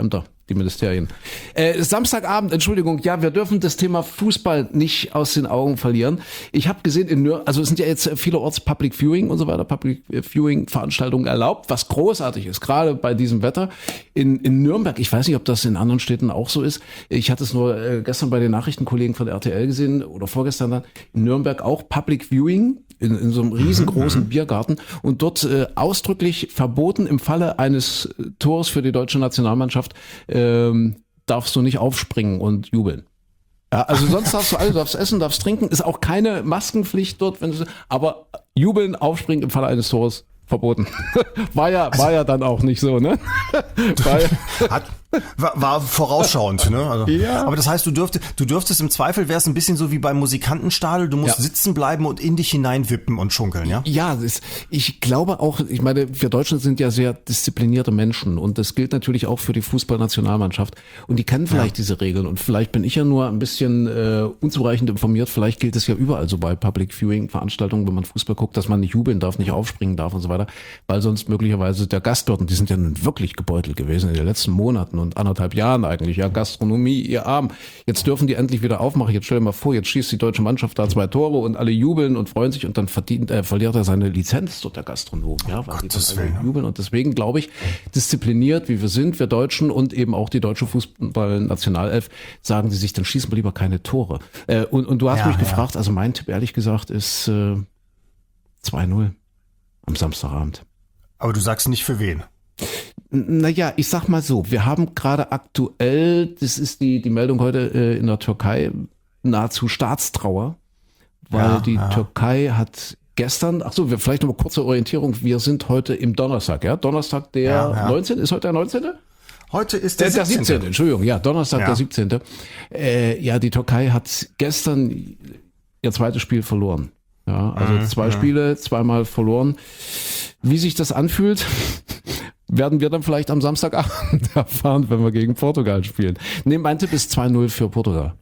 die Ministerien. Äh, Samstagabend, Entschuldigung, ja, wir dürfen das Thema Fußball nicht aus den Augen verlieren. Ich habe gesehen, in Nür- also es sind ja jetzt vielerorts Public Viewing und so weiter, Public Viewing Veranstaltungen erlaubt, was großartig ist, gerade bei diesem Wetter. In, in Nürnberg, ich weiß nicht, ob das in anderen Städten auch so ist, ich hatte es nur äh, gestern bei den Nachrichtenkollegen von R T L gesehen oder vorgestern dann, in Nürnberg auch Public Viewing in, in so einem riesengroßen Biergarten und dort äh, ausdrücklich verboten im Falle eines äh, Tors für die deutsche Nationalmannschaft ähm, darfst du nicht aufspringen und jubeln. Ja, also sonst darfst du alles, darfst essen, darfst trinken, ist auch keine Maskenpflicht dort, wenn du, aber jubeln, aufspringen im Falle eines Tores verboten. War ja, war ja dann auch nicht so, ne? War, ja
Hat, war, war vorausschauend, ne? Also,
ja.
Aber das heißt, du dürftest, du dürftest im Zweifel, wär's ein bisschen so wie beim Musikantenstadel, du musst
ja.
sitzen bleiben und in dich hineinwippen und schunkeln, ja?
Ja, das, ich glaube auch, ich meine, wir Deutschen sind ja sehr disziplinierte Menschen und das gilt natürlich auch für die Fußballnationalmannschaft und die kennen vielleicht ja. diese Regeln und vielleicht bin ich ja nur ein bisschen äh, unzureichend informiert, vielleicht gilt es ja überall so bei Public Viewing Veranstaltungen, wenn man Fußball guckt, dass man nicht jubeln darf, nicht aufspringen darf und so weiter, weil sonst möglicherweise der Gast dort, und die sind ja nun wirklich gebeutelt gewesen in den letzten Monaten und anderthalb Jahren eigentlich, ja, Gastronomie, ihr Arm. Jetzt dürfen die endlich wieder aufmachen. Jetzt stell dir mal vor, jetzt schießt die deutsche Mannschaft da zwei Tore und alle jubeln und freuen sich und dann verdient, äh, verliert er seine Lizenz dort, der Gastronom, ja, weil die dann alle jubeln und deswegen glaube ich, diszipliniert, wie wir sind, wir Deutschen und eben auch die deutsche Fußball-Nationalelf, sagen sie sich, dann schießen wir lieber keine Tore. Äh, und, und du hast
ja,
mich
ja.
gefragt, also mein Tipp, ehrlich gesagt, ist äh, zwei null am Samstagabend.
Aber du sagst nicht für wen.
Naja, ich sag mal so, wir haben gerade aktuell, das ist die, die Meldung heute äh, in der Türkei, nahezu Staatstrauer, weil
ja,
die
ja.
Türkei hat gestern, ach so, wir vielleicht noch mal kurze Orientierung, wir sind heute im Donnerstag, ja, Donnerstag der
ja, ja.
neunzehnte, ist heute der neunzehnte?
Heute ist der,
der, der siebzehnte. siebzehnte, Entschuldigung, ja, Donnerstag
ja.
der siebzehnte. Äh, ja, die Türkei hat gestern ihr zweites Spiel verloren. Ja, also
mhm,
zwei
mhm.
Spiele, zweimal verloren. Wie sich das anfühlt, werden wir dann vielleicht am Samstagabend erfahren, wenn wir gegen Portugal spielen. Nee, mein Tipp ist zwei null für Portugal.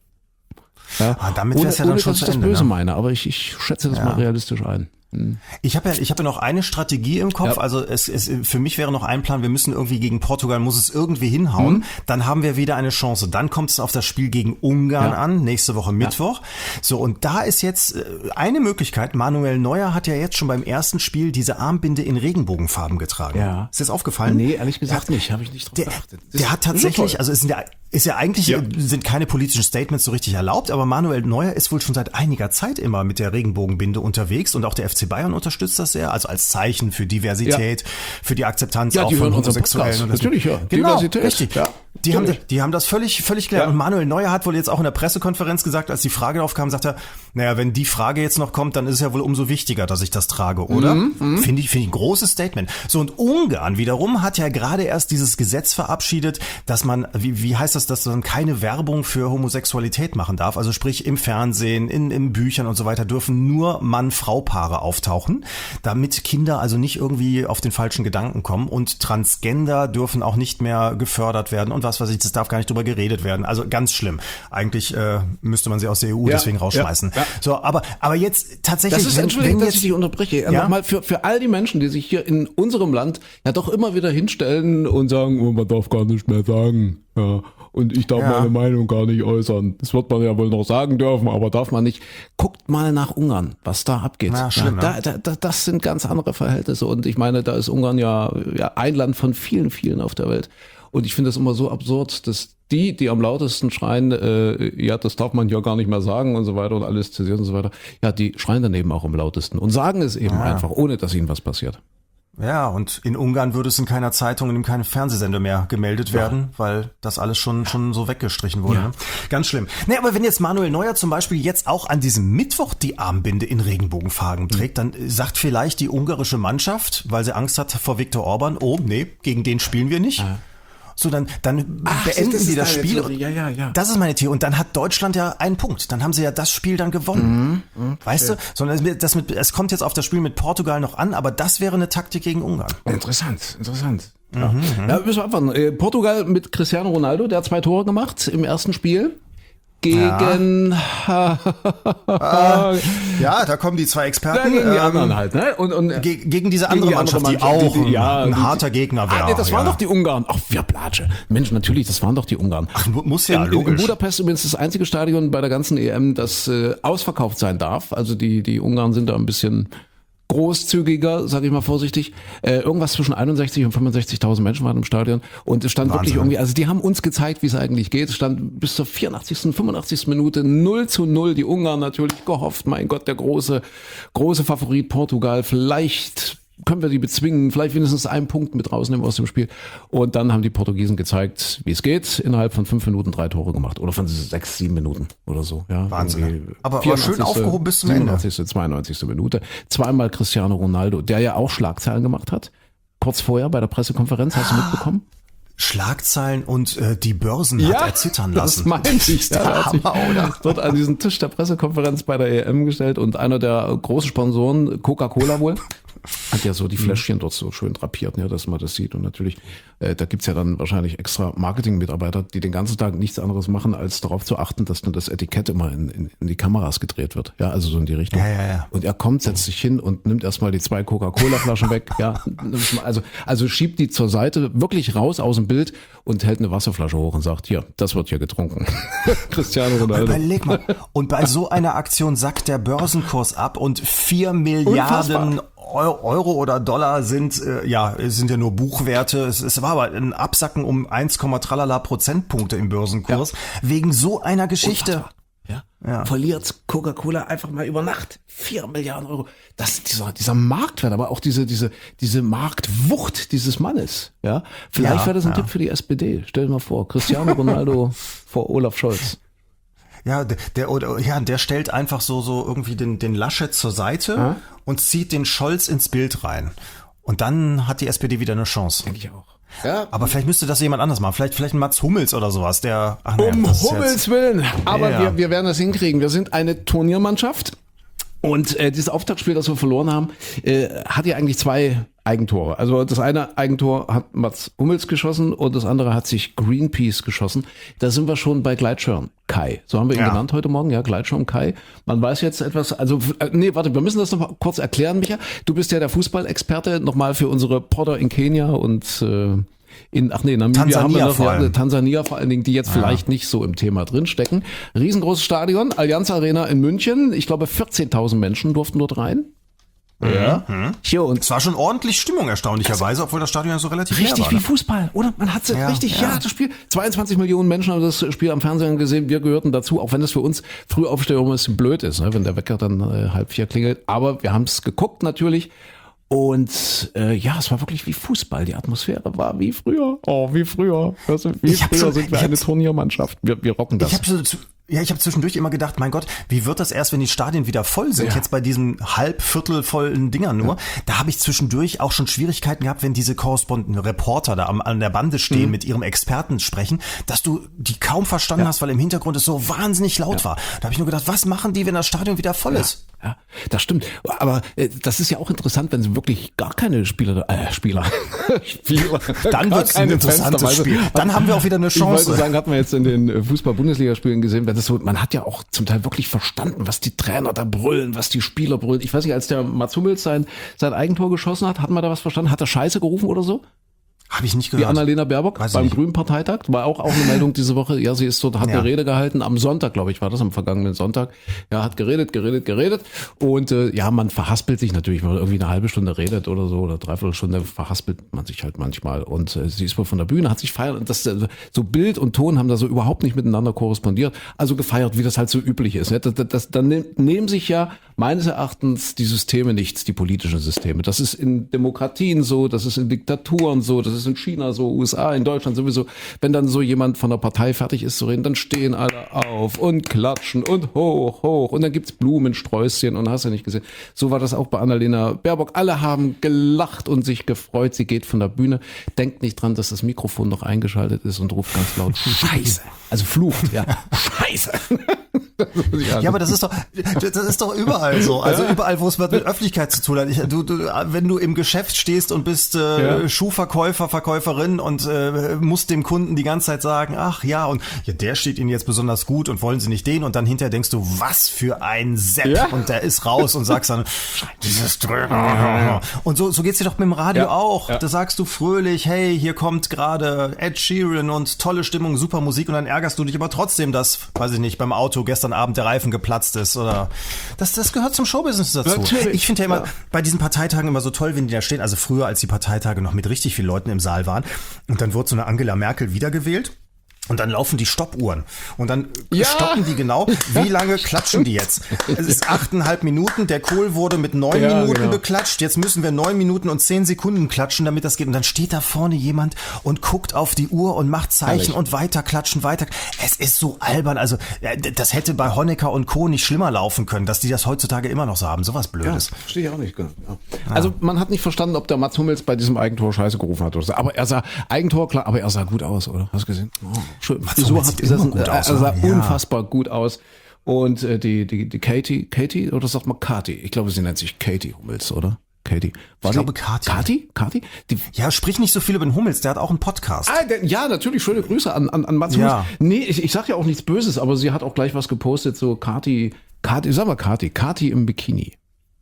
Ja,
ah, damit
ohne,
wär's ja dann
ohne
schon
dass ich
zu
das
Ende,
böse
ne?
meine, aber ich, ich schätze das
Ja.
mal realistisch ein.
Ich habe ja, ich habe ja noch eine Strategie im Kopf.
Ja.
Also es, es für mich wäre noch ein Plan. Wir müssen irgendwie gegen Portugal, muss es irgendwie hinhauen.
Mhm.
Dann haben wir wieder eine Chance. Dann kommt es auf das Spiel gegen Ungarn
Ja.
an, nächste Woche Mittwoch. So, und da ist jetzt äh, eine Möglichkeit. Manuel Neuer hat ja jetzt schon beim ersten Spiel diese Armbinde in Regenbogenfarben getragen.
Ja.
Ist das aufgefallen?
Nee, ehrlich gesagt nicht. Habe ich nicht drauf
Der,
geachtet. Das
der hat tatsächlich, also es sind ja, ist ja eigentlich,
Ja.
sind keine politischen Statements so richtig erlaubt, aber Manuel Neuer ist wohl schon seit einiger Zeit immer mit der Regenbogenbinde unterwegs und auch der F C Bayern unterstützt das sehr, also als Zeichen für Diversität, ja. für die Akzeptanz
Ja,
auch
die
von
hören unseren
Homosexuellen.
Podcast.
Und das-
Natürlich, ja.
Genau,
Diversität.
richtig.
Ja,
die, haben,
natürlich.
die haben das völlig, völlig gelernt.
Ja.
Und Manuel Neuer hat wohl jetzt auch in der Pressekonferenz gesagt, als die Frage darauf kam, sagt er, naja, wenn die Frage jetzt noch kommt, dann ist es ja wohl umso wichtiger, dass ich das trage, oder?
Mhm,
Finde ich, finde ich ein großes Statement. So, und Ungarn wiederum hat ja gerade erst dieses Gesetz verabschiedet, dass man, wie, wie heißt das, dass man keine Werbung für Homosexualität machen darf. Also sprich im Fernsehen, in, in Büchern und so weiter dürfen nur Mann-Frau-Paare auftauchen, damit Kinder also nicht irgendwie auf den falschen Gedanken kommen und Transgender dürfen auch nicht mehr gefördert werden und was weiß ich, das darf gar nicht drüber geredet werden. Also ganz schlimm. Eigentlich äh, müsste man sie aus der E U
Ja,
deswegen rausschmeißen.
ja, ja.
So, aber, aber jetzt tatsächlich,
Das ist,
wenn,
Entschuldigung,
wenn
dass ich dich unterbreche.
Ja?
Nochmal für, für all die Menschen, die sich hier in unserem Land ja doch immer wieder hinstellen und sagen, oh, man darf gar nicht mehr sagen. Ja. Und ich darf
Ja.
meine Meinung gar nicht äußern. Das wird man ja wohl noch sagen dürfen, aber darf man nicht. Guckt mal nach Ungarn, was da abgeht.
Na, schlimm,
ja, da, da, das sind ganz andere Verhältnisse. Und ich meine, da ist Ungarn ja, ja ein Land von vielen, vielen auf der Welt. Und ich finde das immer so absurd, dass die, die am lautesten schreien, äh, ja, das darf man ja gar nicht mehr sagen und so weiter und alles zitieren und so weiter, ja, die schreien dann eben auch am lautesten und sagen es eben
Ja.
einfach, ohne dass ihnen was passiert.
Ja, und in Ungarn würde es in keiner Zeitung und in keinem Fernsehsender mehr gemeldet werden, weil das alles schon schon so weggestrichen wurde.
Ja.
Ne? Ganz schlimm. Nee, aber wenn jetzt Manuel Neuer zum Beispiel jetzt auch an diesem Mittwoch die Armbinde in Regenbogenfarben trägt, dann sagt vielleicht die ungarische Mannschaft, weil sie Angst hat vor Viktor Orban, oh nee, gegen den spielen wir nicht. Ja. So, dann, dann
Ach,
beenden
das
sie
ist
das
deine
Spiel.
Theorie. Ja, ja, ja.
Das ist meine Theorie. Und dann hat Deutschland ja einen Punkt. Dann haben sie ja das Spiel dann gewonnen. Mhm, weißt du? Sondern das mit, es kommt jetzt auf das Spiel mit Portugal noch an, aber das wäre eine Taktik gegen Ungarn.
Interessant, interessant. Ja, mhm, ja müssen wir abwarten. Äh, Portugal mit Cristiano Ronaldo, der hat zwei Tore gemacht im ersten Spiel. gegen
ja. ja, da kommen die zwei Experten.
Ja, gegen die
ähm,
anderen halt, ne? Und, und,
ge gegen diese andere
die
Mannschaft,
andere
die auch
Mannschaft, die- die- ja,
ein, ein
die-
harter Gegner wäre.
Ah, nee, das waren
ja.
doch die Ungarn. Ach, wir Platsche. Mensch, natürlich, das waren doch die Ungarn.
Ach, mu- muss ja,
in, in, in
logisch.
Budapest übrigens das einzige Stadion bei der ganzen E M, das äh, ausverkauft sein darf. Also die, die Ungarn sind da ein bisschen großzügiger, sage ich mal vorsichtig. Äh, irgendwas zwischen einundsechzig und fünfundsechzigtausend Menschen waren im Stadion. Und es stand
Wahnsinn.
wirklich irgendwie, also die haben uns gezeigt, wie es eigentlich geht. Es stand bis zur vierundachtzigsten, fünfundachtzigsten Minute null zu null. Die Ungarn natürlich gehofft, mein Gott, der große, große Favorit Portugal. Vielleicht können wir die bezwingen, vielleicht wenigstens einen Punkt mit rausnehmen aus dem Spiel. Und dann haben die Portugiesen gezeigt, wie es geht. Innerhalb von fünf Minuten drei Tore gemacht. Oder von sechs, sieben Minuten oder so. Ja,
Wahnsinn.
irgendwie
Aber- aber schön
vierundachtzigste,
aufgehoben bis zum Ende.
siebenundachtzigste, zweiundneunzigste Minute. Zweimal Cristiano Ronaldo, der ja auch Schlagzeilen gemacht hat. Kurz vorher bei der Pressekonferenz, hast du mitbekommen?
Schlagzeilen und äh, die Börsen hat erzittern lassen.
Das meinte ich.
Der
Der hat sich
Hammer, oder?
dort an diesen Tisch der Pressekonferenz bei der E M gestellt und einer der großen Sponsoren, Coca-Cola wohl, hat ja so die Fläschchen dort so schön drapiert, ja, dass man das sieht. Und natürlich, äh, da gibt's ja dann wahrscheinlich extra Marketing-Mitarbeiter, die den ganzen Tag nichts anderes machen, als darauf zu achten, dass dann das Etikett immer in, in, in die Kameras gedreht wird. Ja, also so in die Richtung.
Ja, ja, ja.
Und er kommt, setzt sich hin und nimmt erstmal die zwei Coca-Cola-Flaschen weg. Ja, nimm's mal- also, also schiebt die zur Seite, wirklich raus aus dem Bild und hält eine Wasserflasche hoch und sagt, hier, das wird hier getrunken. Cristiano Ronaldo.
Überleg mal. Und bei so einer Aktion sackt der Börsenkurs ab und vier Milliarden Eu- Euro oder Dollar sind, äh, ja, sind ja nur Buchwerte. Es, es war aber ein Absacken um eins, tralala Prozentpunkte im Börsenkurs. Wegen so einer Geschichte.
Unfassbar. Ja.
Ja.
Verliert Coca-Cola einfach mal über Nacht vier Milliarden Euro. Das, dieser, dieser Marktwert, aber auch diese, diese, diese Marktwucht dieses Mannes. Ja. Vielleicht
Ja,
wäre das ein
ja.
Tipp für die S P D. Stell dir mal vor, Cristiano Ronaldo vor Olaf Scholz.
Ja, der, der oder ja, der stellt einfach so so irgendwie den den Laschet zur Seite
Ja.
und zieht den Scholz ins Bild rein. Und dann hat die S P D wieder eine Chance.
Denke ich auch. Ja.
Aber vielleicht müsste das jemand anders machen. Vielleicht vielleicht ein Mats Hummels oder sowas. Der ach, naja,
Um
das ist
Hummels
jetzt-
Willen. Aber
Ja.
wir, wir werden das hinkriegen. Wir sind eine Turniermannschaft. Und äh, dieses Auftaktspiel, das wir verloren haben, äh, hat ja eigentlich zwei Eigentore. Also das eine Eigentor hat Mats Hummels geschossen und das andere hat sich Greenpeace geschossen. Da sind wir schon bei Gleitschirm Kai. So haben wir ihn
Ja.
genannt heute Morgen, ja, Gleitschirm Kai. Man weiß jetzt etwas, also äh, nee, warte, wir müssen das noch mal kurz erklären, Micha. Du bist ja der Fußballexperte, nochmal für unsere Porter in Kenia und äh, in, ach nee, Namibia
Tansania
haben wir noch,
vor
ja,
allem.
Tansania vor allen Dingen, die jetzt vielleicht nicht so im Thema drinstecken. Riesengroßes Stadion, Allianz Arena in München. Ich glaube, vierzehntausend Menschen durften dort rein. Ja. Hier und
Es war schon ordentlich Stimmung erstaunlicherweise, obwohl das Stadion ja so relativ leer
richtig
war.
wie
Ne?
Fußball, oder? Man hat es
Ja,
richtig, ja.
ja.
das Spiel. zweiundzwanzig Millionen Menschen haben das Spiel am Fernsehen gesehen. Wir gehörten dazu, auch wenn das für uns Frühaufstehung ein bisschen blöd ist, ne? Wenn der Wecker dann äh, halb vier klingelt. Aber wir haben es geguckt natürlich. Und äh, ja, es war wirklich wie Fußball. Die Atmosphäre war wie früher. Oh, wie früher. Also, wie
Ich hab
früher
schon-
sind wir
ich
eine
hab's-
Turniermannschaft. Wir, wir rocken das.
Ich habe so, zu- ja, ich habe zwischendurch immer gedacht, mein Gott, wie wird das erst, wenn die Stadien wieder voll sind?
Ja.
Jetzt bei diesen halb, viertel vollen Dingern nur. Da habe ich zwischendurch auch schon Schwierigkeiten gehabt, wenn diese Korrespondenten, Reporter da am, an der Bande stehen, mit ihrem Experten sprechen, dass du die kaum verstanden hast, weil im Hintergrund es so wahnsinnig laut war. Da habe ich nur gedacht, was machen die, wenn das Stadion wieder voll ist?
Ja, das stimmt. Aber äh, das ist ja auch interessant, wenn sie wirklich gar keine Spieler, äh, Spieler, Spieler,
Dann
gar
wird's ein
keine
interessantes
Fans dabei sind.
Spiel. Dann haben wir auch wieder eine
Ich
Chance.
wollte sagen, hat man jetzt in den äh, Fußball-Bundesligaspielen gesehen, wenn das so, man hat ja auch zum Teil wirklich verstanden, was die Trainer da brüllen, was die Spieler brüllen. Ich weiß nicht, als der Mats Hummels sein, sein Eigentor geschossen hat, hat man da was verstanden? Hat er Scheiße gerufen oder so?
Habe ich nicht
Wie
gehört.
Annalena Baerbock
Weiß ich
beim
nicht.
Grünen Parteitag. War auch, auch eine Meldung diese Woche. Ja, sie ist so, hat
Ja.
eine Rede gehalten am Sonntag, glaube ich, war das am vergangenen Sonntag. Ja, hat geredet, geredet, geredet. Und äh, ja, man verhaspelt sich natürlich, wenn man irgendwie eine halbe Stunde redet oder so oder dreiviertel Stunde, verhaspelt man sich halt manchmal. Und äh, sie ist wohl von der Bühne, hat sich feiern und das äh, so Bild und Ton haben da so überhaupt nicht miteinander korrespondiert. Also gefeiert, wie das halt so üblich ist. Ne? Das, das, das, dann nehm, nehmen sich ja meines Erachtens die Systeme nichts, die politischen Systeme. Das ist in Demokratien so, das ist in Diktaturen so, das ist in China so, U S A, in Deutschland sowieso. Wenn dann so jemand von der Partei fertig ist zu reden, dann stehen alle auf und klatschen und hoch, hoch. Und dann gibt's Blumensträußchen und hast du nicht gesehen. So war das auch bei Annalena Baerbock. Alle haben gelacht und sich gefreut. Sie geht von der Bühne, denkt nicht dran, dass das Mikrofon noch eingeschaltet ist und ruft ganz laut Scheiße. Also flucht, ja. Scheiße.
Ja, aber das ist doch, das ist doch überall so. Also überall, wo es mit Öffentlichkeit zu tun hat. Ich, du, du, wenn du im Geschäft stehst und bist äh,
Ja.
Schuhverkäufer, Verkäuferin und äh, musst dem Kunden die ganze Zeit sagen, ach ja, und ja, der steht Ihnen jetzt besonders gut und wollen Sie nicht den? Und dann hinterher denkst du, was für ein Sepp.
Ja.
Und der ist raus und sagst dann, dieses Dröhner. Und so, so geht's dir doch mit dem Radio
Ja.
auch.
Ja.
Da sagst du fröhlich, hey, hier kommt gerade Ed Sheeran und tolle Stimmung, super Musik, und dann ärgerst du dich aber trotzdem, dass, weiß ich nicht, beim Auto gestern Abend der Reifen geplatzt ist oder das, das gehört zum Showbusiness dazu.
Natürlich.
Ich finde ja immer
Ja.
bei diesen Parteitagen immer so toll, wenn die da stehen, also früher, als die Parteitage noch mit richtig vielen Leuten im Saal waren, und dann wurde so eine Angela Merkel wiedergewählt. Und dann laufen die Stoppuhren. Und dann
Ja.
stoppen die genau, wie lange klatschen die jetzt. Es ist achteinhalb Minuten, der Kohl wurde mit neun
Ja,
Minuten
genau.
beklatscht. Jetzt müssen wir neun Minuten und zehn Sekunden klatschen, damit das geht. Und dann steht da vorne jemand und guckt auf die Uhr und macht Zeichen
Herrlich.
und weiter klatschen, weiter. Es ist so albern. Also äh, das hätte bei Honecker und Co. nicht schlimmer laufen können, dass die das heutzutage immer noch so haben. Sowas
Ja,
Blödes.
verstehe ich auch nicht. Genau. Ja. Also man hat nicht verstanden, ob der Mats Hummels bei diesem Eigentor Scheiße gerufen hat oder so. Aber er sah, Eigentor, klar, aber er sah gut aus, oder? Hast du gesehen? Oh, schön.
Mats
Frisur
Hummels
hat
sieht
gesessen,
immer gut aus,
er sah
oder? Ja.
unfassbar gut aus. Und äh, die, die, die Katie, Katie, oder sagt man Kati? Ich glaube, sie nennt sich Katie Hummels, oder? Katie. War
Ich
die-
glaube, Kathi.
Kathi? Kathi? Die,
Ja, sprich nicht so viel über den Hummels, der hat auch einen Podcast.
Ah, der, ja, natürlich, schöne Grüße an, an, an Mats Hummels.
Ja.
Nee, ich, ich sag ja auch nichts Böses, aber sie hat auch gleich was gepostet, so Kati, Kati, sag mal Kati, Kati im Bikini.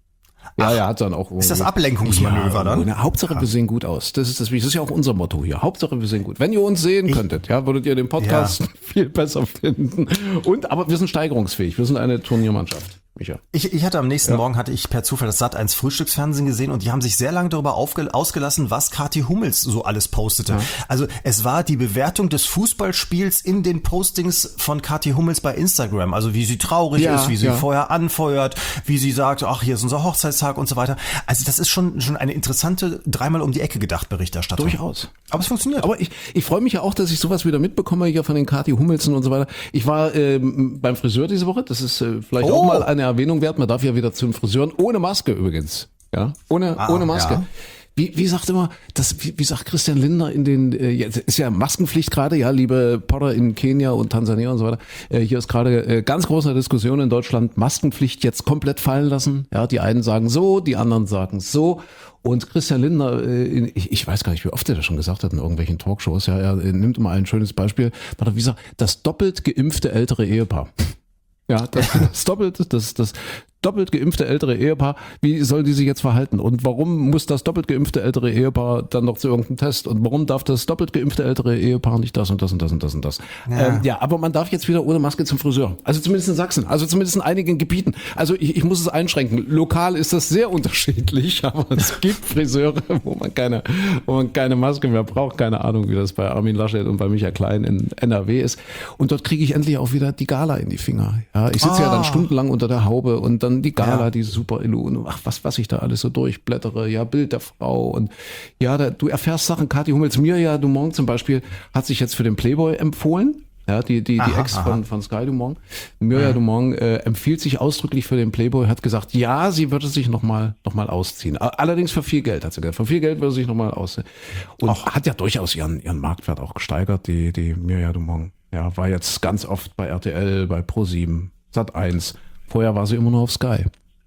Ja, ja, hat dann auch.
Ist das Ablenkungsmanöver
ja,
dann?
Na, Hauptsache, wir sehen gut aus. Das ist das, das ist ja auch unser Motto hier. Hauptsache, wir sehen gut. Wenn ihr uns sehen könntet, ja, würdet ihr den Podcast
Ja.
viel besser finden. Und, aber wir sind steigerungsfähig. Wir sind eine Turniermannschaft. Micha.
Ich, ich hatte am nächsten Morgen, hatte ich per Zufall das Sat eins Frühstücksfernsehen gesehen, und die haben sich sehr lange darüber aufge, ausgelassen, was Kathi Hummels so alles postete. Also es war die Bewertung des Fußballspiels in den Postings von Kathi Hummels bei Instagram. Also wie sie traurig
Ja,
ist, wie sie
ja.
vorher anfeuert, wie sie sagt, ach, hier ist unser Hochzeitstag und so weiter. Also das ist schon, schon eine interessante, dreimal um die Ecke gedacht Berichterstattung.
Durchaus.
Aber es funktioniert.
Aber ich, ich freue mich ja auch, dass ich sowas wieder mitbekomme hier von den Kathi Hummelsen und so weiter. Ich war ähm, beim Friseur diese Woche. Das ist äh, vielleicht
Oh.
auch mal eine Erwähnung wert. Man darf ja wieder zum Friseuren ohne Maske übrigens. Ja, ohne,
Ah,
ohne Maske.
ja.
Wie, wie sagt immer, das, wie, wie sagt Christian Lindner in den, äh, jetzt ist ja Maskenpflicht gerade, ja, liebe Potter in Kenia und Tansania und so weiter. Äh, hier ist gerade äh, ganz große Diskussion in Deutschland, Maskenpflicht jetzt komplett fallen lassen. Ja, die einen sagen so, die anderen sagen so. Und Christian Lindner, äh, in, ich, ich weiß gar nicht, wie oft er das schon gesagt hat in irgendwelchen Talkshows, ja, er äh, nimmt immer ein schönes Beispiel. Warte, wie sagt, das doppelt geimpfte ältere Ehepaar. Ja, das, das doppelt, das, das doppelt geimpfte ältere Ehepaar, wie soll die sich jetzt verhalten? Und warum muss das doppelt geimpfte ältere Ehepaar dann noch zu irgendeinem Test? Und warum darf das doppelt geimpfte ältere Ehepaar nicht das und das und das und das und das? Ja, ähm, ja aber man darf jetzt wieder ohne Maske zum Friseur. Also zumindest in Sachsen, also zumindest in einigen Gebieten. Also ich, ich muss es einschränken. Lokal ist das sehr unterschiedlich, aber es gibt Friseure, wo man keine, wo man keine Maske mehr braucht. Keine Ahnung, wie das bei Armin Laschet und bei Michael Klein in N R W ist. Und dort kriege ich endlich auch wieder die Gala in die Finger. Ja, ich sitze
Ah.
ja dann stundenlang unter der Haube und dann die Gala,
Ja.
die super Illusion, ach, was, was ich da alles so durchblättere, ja, Bild der Frau und ja, da, du erfährst Sachen. Kathi Hummels, Mirja Dumont zum Beispiel, hat sich jetzt für den Playboy empfohlen. Ja, die, die, die
Aha,
Ex
aha.
von, von Sky Dumont. Mirja
Ja.
Dumont äh, empfiehlt sich ausdrücklich für den Playboy, hat gesagt, ja, sie würde sich nochmal noch mal ausziehen. Allerdings für viel Geld, hat sie gesagt. Für viel Geld würde sie sich nochmal ausziehen. Und
Ach.
hat ja durchaus ihren, ihren Marktwert auch gesteigert, die, die Mirja Dumont. Ja, war jetzt ganz oft bei R T L, bei ProSieben, Sat eins. Vorher war sie immer nur auf Sky.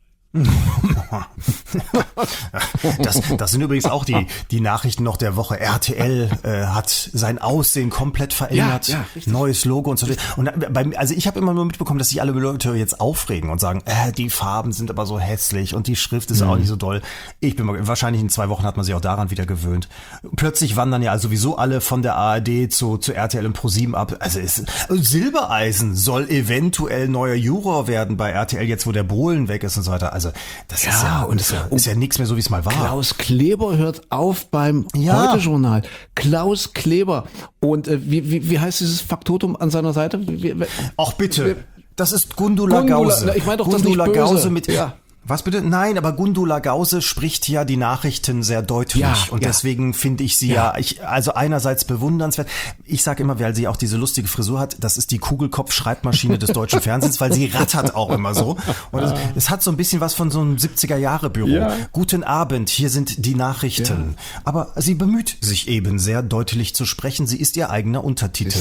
Das, das sind übrigens auch die, die Nachrichten noch der Woche. R T L äh, hat sein Aussehen komplett verändert,
Ja, ja, richtig.
neues Logo und so. Und bei, also ich habe immer nur mitbekommen, dass sich alle Leute jetzt aufregen und sagen, äh, die Farben sind aber so hässlich und die Schrift ist
Mhm.
auch nicht so doll. Ich bin mal, wahrscheinlich in zwei Wochen hat man sich auch daran wieder gewöhnt. Plötzlich wandern ja sowieso alle von der A R D zu, zu R T L und ProSieben ab. Also ist, Silbereisen soll eventuell neuer Juror werden bei R T L, jetzt wo der Bohlen weg ist und so weiter. Also das
Ja,
ist ja,
und
ist ja, ist ja nichts mehr so, wie es mal war.
Klaus Kleber hört auf beim
Ja.
Heute-Journal. Klaus Kleber. Und äh, wie, wie, wie heißt dieses Faktotum an seiner Seite? Wie, wie,
Ach bitte, das ist Gundula
Gundula-
Gause.
Na, ich mein doch das
Gundula
nicht böse.
Gause mit
Ja.
Was bitte? Nein, aber Gundula Gause spricht ja die Nachrichten sehr deutlich
Ja,
und
ja.
deswegen finde ich sie
Ja.
ja, ich, also einerseits bewundernswert. Ich sage immer, weil sie auch diese lustige Frisur hat, das ist die Kugelkopf-Schreibmaschine des deutschen Fernsehens, weil sie rattert auch immer so. Und es, es hat so ein bisschen was von so einem siebziger-Jahre-Büro.
Ja.
Guten Abend, hier sind die Nachrichten. Aber sie bemüht sich eben sehr deutlich zu sprechen. Sie ist ihr eigener Untertitel.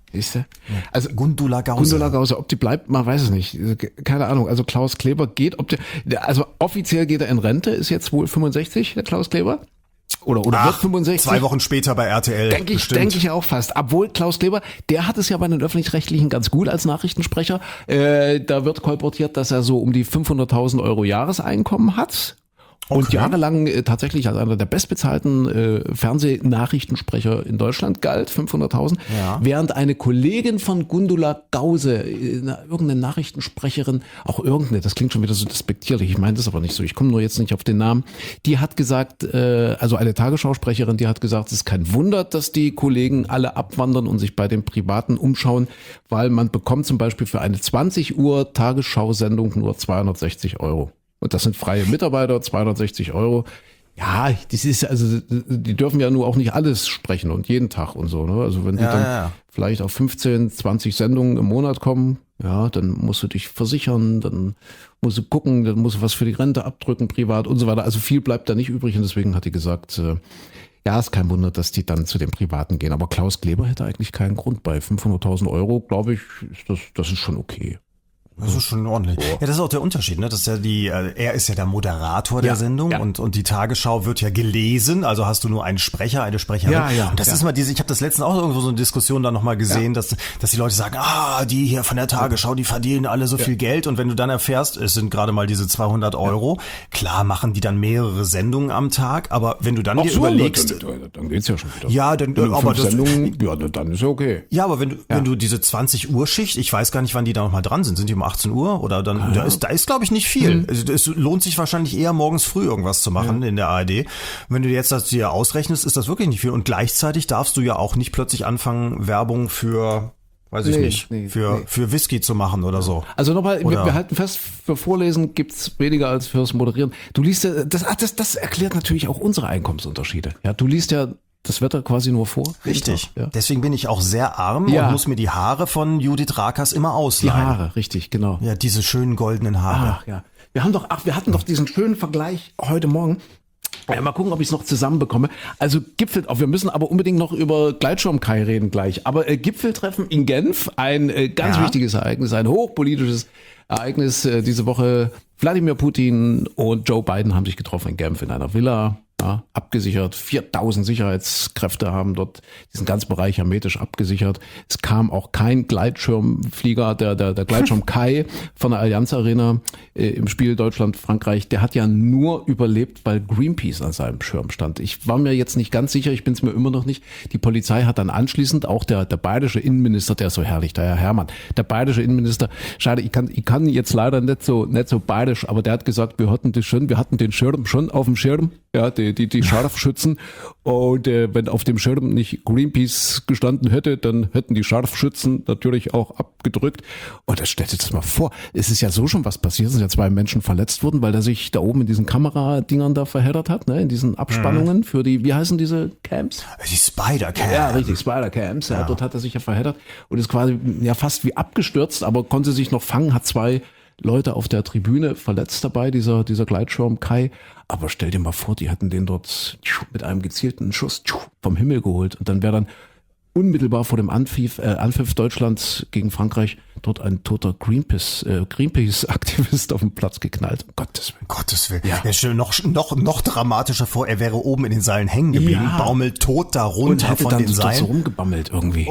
Siehst du? Also
Gundula Gause.
Gundula Gause, ob die bleibt, man weiß es nicht. Keine Ahnung. Also Klaus Kleber geht, ob der, also offiziell geht er in Rente, ist jetzt wohl fünfundsechzig, der Klaus Kleber. Oder, oder
Ach,
wird fünfundsechzig.
Zwei Wochen später bei R T L.
Denke ich, denke ich auch fast. Obwohl Klaus Kleber, der hat es ja bei den Öffentlich-Rechtlichen ganz gut als Nachrichtensprecher. Äh, da wird kolportiert, dass er so um die fünfhunderttausend Euro Jahreseinkommen hat. Und
Okay.
jahrelang äh, tatsächlich als einer der bestbezahlten äh, Fernsehnachrichtensprecher in Deutschland galt, fünfhunderttausend.
Ja.
Während eine Kollegin von Gundula Gause, äh, na, irgendeine Nachrichtensprecherin, auch irgendeine, das klingt schon wieder so despektierlich, ich meine das aber nicht so, ich komme nur jetzt nicht auf den Namen, die hat gesagt, äh, also eine Tagesschausprecherin, die hat gesagt, es ist kein Wunder, dass die Kollegen alle abwandern und sich bei den Privaten umschauen, weil man bekommt zum Beispiel für eine zwanzig Uhr Tagesschau-Sendung nur zweihundertsechzig Euro. Und das sind freie Mitarbeiter, zweihundertsechzig Euro. Ja, das ist, also, die dürfen ja nur auch nicht alles sprechen und jeden Tag und so, ne? Also wenn die
Ja,
dann
ja, ja.
vielleicht auf fünfzehn, zwanzig Sendungen im Monat kommen, ja, dann musst du dich versichern, dann musst du gucken, dann musst du was für die Rente abdrücken, privat und so weiter. Also viel bleibt da nicht übrig und deswegen hat die gesagt, äh, ja, ist kein Wunder, dass die dann zu den Privaten gehen. Aber Klaus Kleber hätte eigentlich keinen Grund. Bei fünfhunderttausend Euro, glaube ich, ist das, das ist schon okay.
Das ist schon ordentlich. Ja, das ist auch der Unterschied, ne? Das ist ja die, äh, er ist ja der Moderator der
Ja,
Sendung
ja.
und und die Tagesschau wird ja gelesen, also hast du nur einen Sprecher, eine Sprecherin.
Ja, ja,
und das
ja.
ist mal diese, ich habe das letztens auch irgendwo so eine Diskussion da nochmal gesehen, dass dass die Leute sagen, ah, die hier von der Tagesschau, die verdienen alle so viel Geld und wenn du dann erfährst, es sind gerade mal diese zweihundert Euro, klar machen die dann mehrere Sendungen am Tag, aber wenn du dann dir überlegst,
dann, dann geht's ja schon wieder.
ja, dann,
Wenn du
aber
fünf
das,
Sendungen, ja, dann ist ja okay.
ja, aber wenn du, wenn du diese zwanzig Uhr Schicht, ich weiß gar nicht, wann die da nochmal dran sind, sind die um achtzehn Uhr oder dann, da ist, da ist glaube ich nicht viel. Also, es lohnt sich wahrscheinlich eher morgens früh irgendwas zu machen in der A R D. Wenn du jetzt das dir ausrechnest, ist das wirklich nicht viel und gleichzeitig darfst du ja auch nicht plötzlich anfangen, Werbung für, weiß ich
Nee,
nicht,
nee,
für,
nee.
für Whisky zu machen oder so.
Also nochmal, wir,
Oder-
wir halten fest, für Vorlesen gibt's weniger als fürs Moderieren. Du liest ja, das, ah, das, das erklärt natürlich auch unsere Einkommensunterschiede. Ja, du liest ja das Wetter quasi nur vor.
Richtig.
Ja.
Deswegen bin ich auch sehr arm
Ja.
und muss mir die Haare von Judith Rakers immer
Die
ausleihen.
Haare, richtig, genau.
Ja, diese schönen goldenen Haare.
Ach ja. Wir haben doch, ach, wir hatten doch diesen schönen Vergleich heute Morgen. Ja, mal gucken, ob ich es noch zusammenbekomme. Also Gipfel, oh, wir müssen aber unbedingt noch über Gleitschirmkai reden gleich. Aber äh, Gipfeltreffen in Genf, ein äh, ganz
Ja.
wichtiges Ereignis, ein hochpolitisches Ereignis äh, diese Woche. Wladimir Putin und Joe Biden haben sich getroffen in Genf in einer Villa. Ja, abgesichert. viertausend Sicherheitskräfte haben dort diesen ganzen Bereich hermetisch abgesichert. Es kam auch kein Gleitschirmflieger, der, der, der Gleitschirm Kai von der Allianz Arena äh, im Spiel Deutschland-Frankreich. Der hat ja nur überlebt, weil Greenpeace an seinem Schirm stand. Ich war mir jetzt nicht ganz sicher, ich bin es mir immer noch nicht. Die Polizei hat dann anschließend auch der, der bayerische Innenminister, der ist so herrlich, der Herr Herrmann, der bayerische Innenminister, schade, ich kann, ich kann jetzt leider nicht so, nicht so bayerisch, aber der hat gesagt, wir hatten das schon, wir hatten den Schirm schon auf dem Schirm, ja, die, die, die Scharfschützen. Und äh, wenn auf dem Schirm nicht Greenpeace gestanden hätte, dann hätten die Scharfschützen natürlich auch abgedrückt. Und das stellt sich das mal vor. Es ist ja so schon was passiert. Es sind ja zwei Menschen verletzt worden, weil der sich da oben in diesen Kameradingern da verheddert hat, ne, in diesen Abspannungen für die, wie heißen diese Camps?
Die Spider-Cam.
Ja, richtig, Spider-Camps. Ja, dort hat er sich ja verheddert und ist quasi ja fast wie abgestürzt, aber konnte sich noch fangen, hat zwei Leute auf der Tribüne verletzt dabei, dieser, dieser Gleitschirm Kai. Aber stell dir mal vor, die hätten den dort mit einem gezielten Schuss vom Himmel geholt. Und dann wäre dann unmittelbar vor dem Anpfiff, äh, Anpfiff Deutschlands gegen Frankreich dort ein toter Greenpeace, äh, Greenpeace-Aktivist auf den Platz geknallt. Um Gottes Willen.
Gottes Willen.
Ja.
Ja. Stell dir noch, noch, noch dramatischer vor, er wäre oben in den Seilen hängen geblieben,
Ja.
baumelt tot da
Und
runter
hätte
von
dann
den
so, dort so
Seilen.
rumgebammelt irgendwie.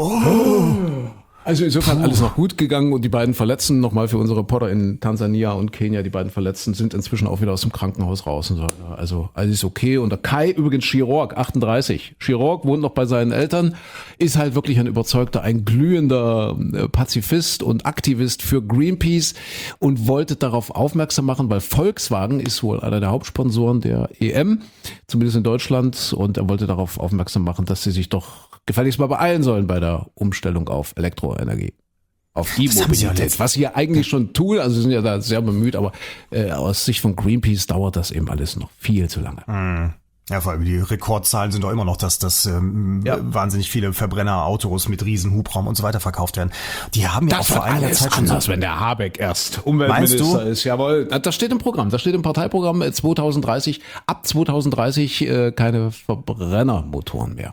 Also insofern alles noch gut gegangen und die beiden Verletzten, nochmal für unsere Reporter in Tansania und Kenia, die beiden Verletzten sind inzwischen auch wieder aus dem Krankenhaus raus. Und so. Also alles ist okay. Und der Kai, übrigens Chirurg, achtunddreißig. Chirurg, wohnt noch bei seinen Eltern, ist halt wirklich ein überzeugter, ein glühender Pazifist und Aktivist für Greenpeace und wollte darauf aufmerksam machen, weil Volkswagen ist wohl einer der Hauptsponsoren der E M, zumindest in Deutschland. Und er wollte darauf aufmerksam machen, dass sie sich doch gefälligst mal beeilen sollen bei der Umstellung auf Elektroenergie. Auf die
Das haben sie ja
Mobilität.
letzt-
Was sie ja eigentlich schon tun, also sie sind ja da sehr bemüht, aber äh, aus Sicht von Greenpeace dauert das eben alles noch viel zu lange.
Ja, vor allem die Rekordzahlen sind doch immer noch, dass das ähm,
Ja.
wahnsinnig viele Verbrennerautos mit riesen Hubraum und so weiter verkauft werden. Die haben ja auch vor einiger Zeit schon so,
wenn der Habeck erst Umweltminister
Meinst du?
ist. Jawohl, das steht im Programm, das steht im Parteiprogramm äh, zwanzig dreißig, ab zwanzig dreißig äh, keine Verbrennermotoren mehr.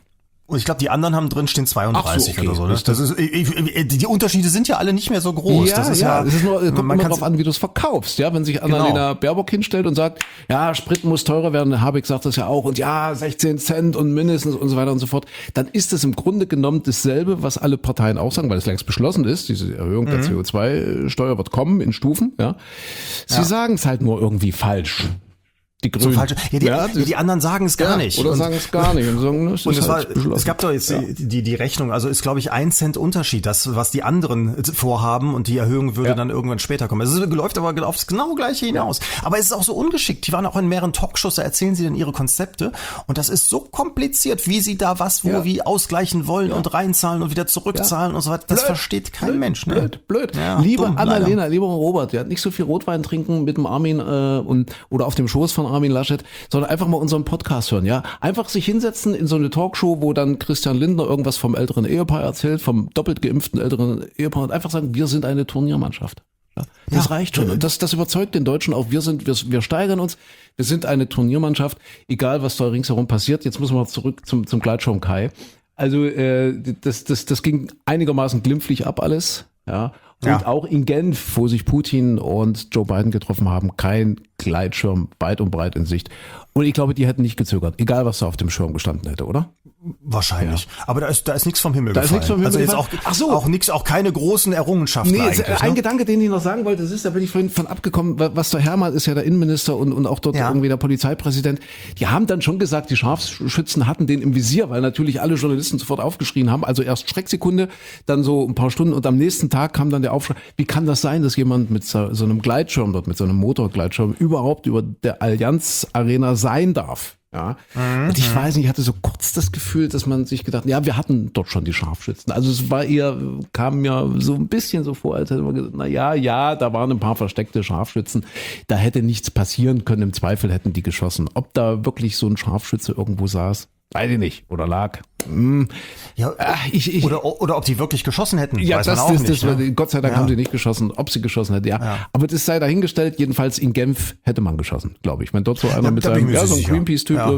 Und ich glaube, die anderen haben drin stehen zweiunddreißig
Ach so, okay.
oder so. Ne? Das ist, die, die Unterschiede sind ja alle nicht mehr so groß.
Ja,
das ist
ja,
ja,
es ist nur, kommt
man
immer
kann
drauf an, wie du es verkaufst. Ja, wenn sich Annalena
Genau.
Baerbock hinstellt und sagt, ja, Sprit muss teurer werden, Habeck sagt das ja auch, und ja, sechzehn Cent und mindestens und so weiter und so fort, dann ist es im Grunde genommen dasselbe, was alle Parteien auch sagen, weil es längst beschlossen ist, diese Erhöhung der
Mhm.
C O zwei Steuer wird kommen in Stufen. Ja, Sie
Ja.
sagen es halt nur irgendwie falsch. Die
So
Grünen.
falsch. Ja, die,
Ja,
ja, die anderen sagen es gar
ja,
nicht.
Oder
Und-
sagen es gar nicht. Und, sagen, es,
Und
ist
es, war,
halt beschlossen.
es gab doch jetzt die, die, die Rechnung, also ist glaube ich ein Cent Unterschied, das was die anderen vorhaben und die Erhöhung würde
Ja.
dann irgendwann später kommen. Es ist- läuft aber aufs genau gleiche hinaus. Aber es ist auch so ungeschickt. Die waren auch in mehreren Talkshows, da erzählen sie dann ihre Konzepte und das ist so kompliziert, wie sie da was wo
Ja.
wie ausgleichen wollen und reinzahlen und wieder zurückzahlen
Ja.
und so weiter. Das
Blöd.
versteht kein
blöd,
Mensch. Ne?
Blöd, blöd.
Ja,
liebe
dumm,
Annalena,
leider.
lieber Robert, ja, nicht so viel Rotwein trinken mit dem Armin äh, und oder auf dem Schoß von Armin Laschet, sondern einfach mal unseren Podcast hören, ja. Einfach sich hinsetzen in so eine Talkshow, wo dann Christian Lindner irgendwas vom älteren Ehepaar erzählt, vom doppelt geimpften älteren Ehepaar und einfach sagen, wir sind eine Turniermannschaft. Ja, das
Ja.
reicht schon. Und das, das überzeugt den Deutschen auch. Wir sind, wir, wir steigern uns. Wir sind eine Turniermannschaft. Egal, was da ringsherum passiert. Jetzt müssen wir zurück zum, zum Gleitschirm Kai. Also, äh, das, das, das ging einigermaßen glimpflich ab alles. Ja. Und
Ja.
auch in Genf, wo sich Putin und Joe Biden getroffen haben, kein Gleitschirm weit und breit in Sicht. Und ich glaube, die hätten nicht gezögert, egal was da auf dem Schirm gestanden hätte, oder?
Wahrscheinlich. Aber da ist da ist nichts vom Himmel
Da ist
gefallen.
nichts vom Himmel
also jetzt auch,
gefallen. Ach so.
auch nichts, auch keine großen Errungenschaften
Nee,
eigentlich.
es- ein
ne?
Gedanke, den ich noch sagen wollte, das ist, da bin ich vorhin von abgekommen, wa- was der Hermann ist ja der Innenminister und, und auch dort
Ja.
irgendwie der Polizeipräsident. Die haben dann schon gesagt, die Scharfschützen hatten den im Visier, weil natürlich alle Journalisten sofort aufgeschrien haben. Also erst Schrecksekunde, dann so ein paar Stunden und am nächsten Tag kam dann der Aufschrei. Wie kann das sein, dass jemand mit so, so einem Gleitschirm dort, mit so einem Motorgleitschirm überhaupt über der Allianz Arena sein darf? Ja. Und ich weiß nicht, ich hatte so kurz das Gefühl, dass man sich gedacht, ja, wir hatten dort schon die Scharfschützen. Also es war eher, kam mir so ein bisschen so vor, als hätte man gesagt, na ja, ja, da waren ein paar versteckte Scharfschützen. Da hätte nichts passieren können. Im Zweifel hätten die geschossen. Ob da wirklich so ein Scharfschütze irgendwo saß, weiß ich nicht. Oder lag. Hm.
Ja,
Ah, ich, ich,
oder, oder ob die wirklich geschossen hätten,
ja,
weiß
das,
man auch
das,
nicht.
das,
ne?
Gott sei Dank
Ja.
haben sie nicht geschossen, ob sie geschossen hätten, ja.
Ja.
Aber das sei dahingestellt, jedenfalls in Genf hätte man geschossen, glaube ich. Wenn dort so einer
Ja,
mit
da bin
seinem,
ich mir
ja, so ein
sicher.
Greenpeace-Typ,
Ja.
so,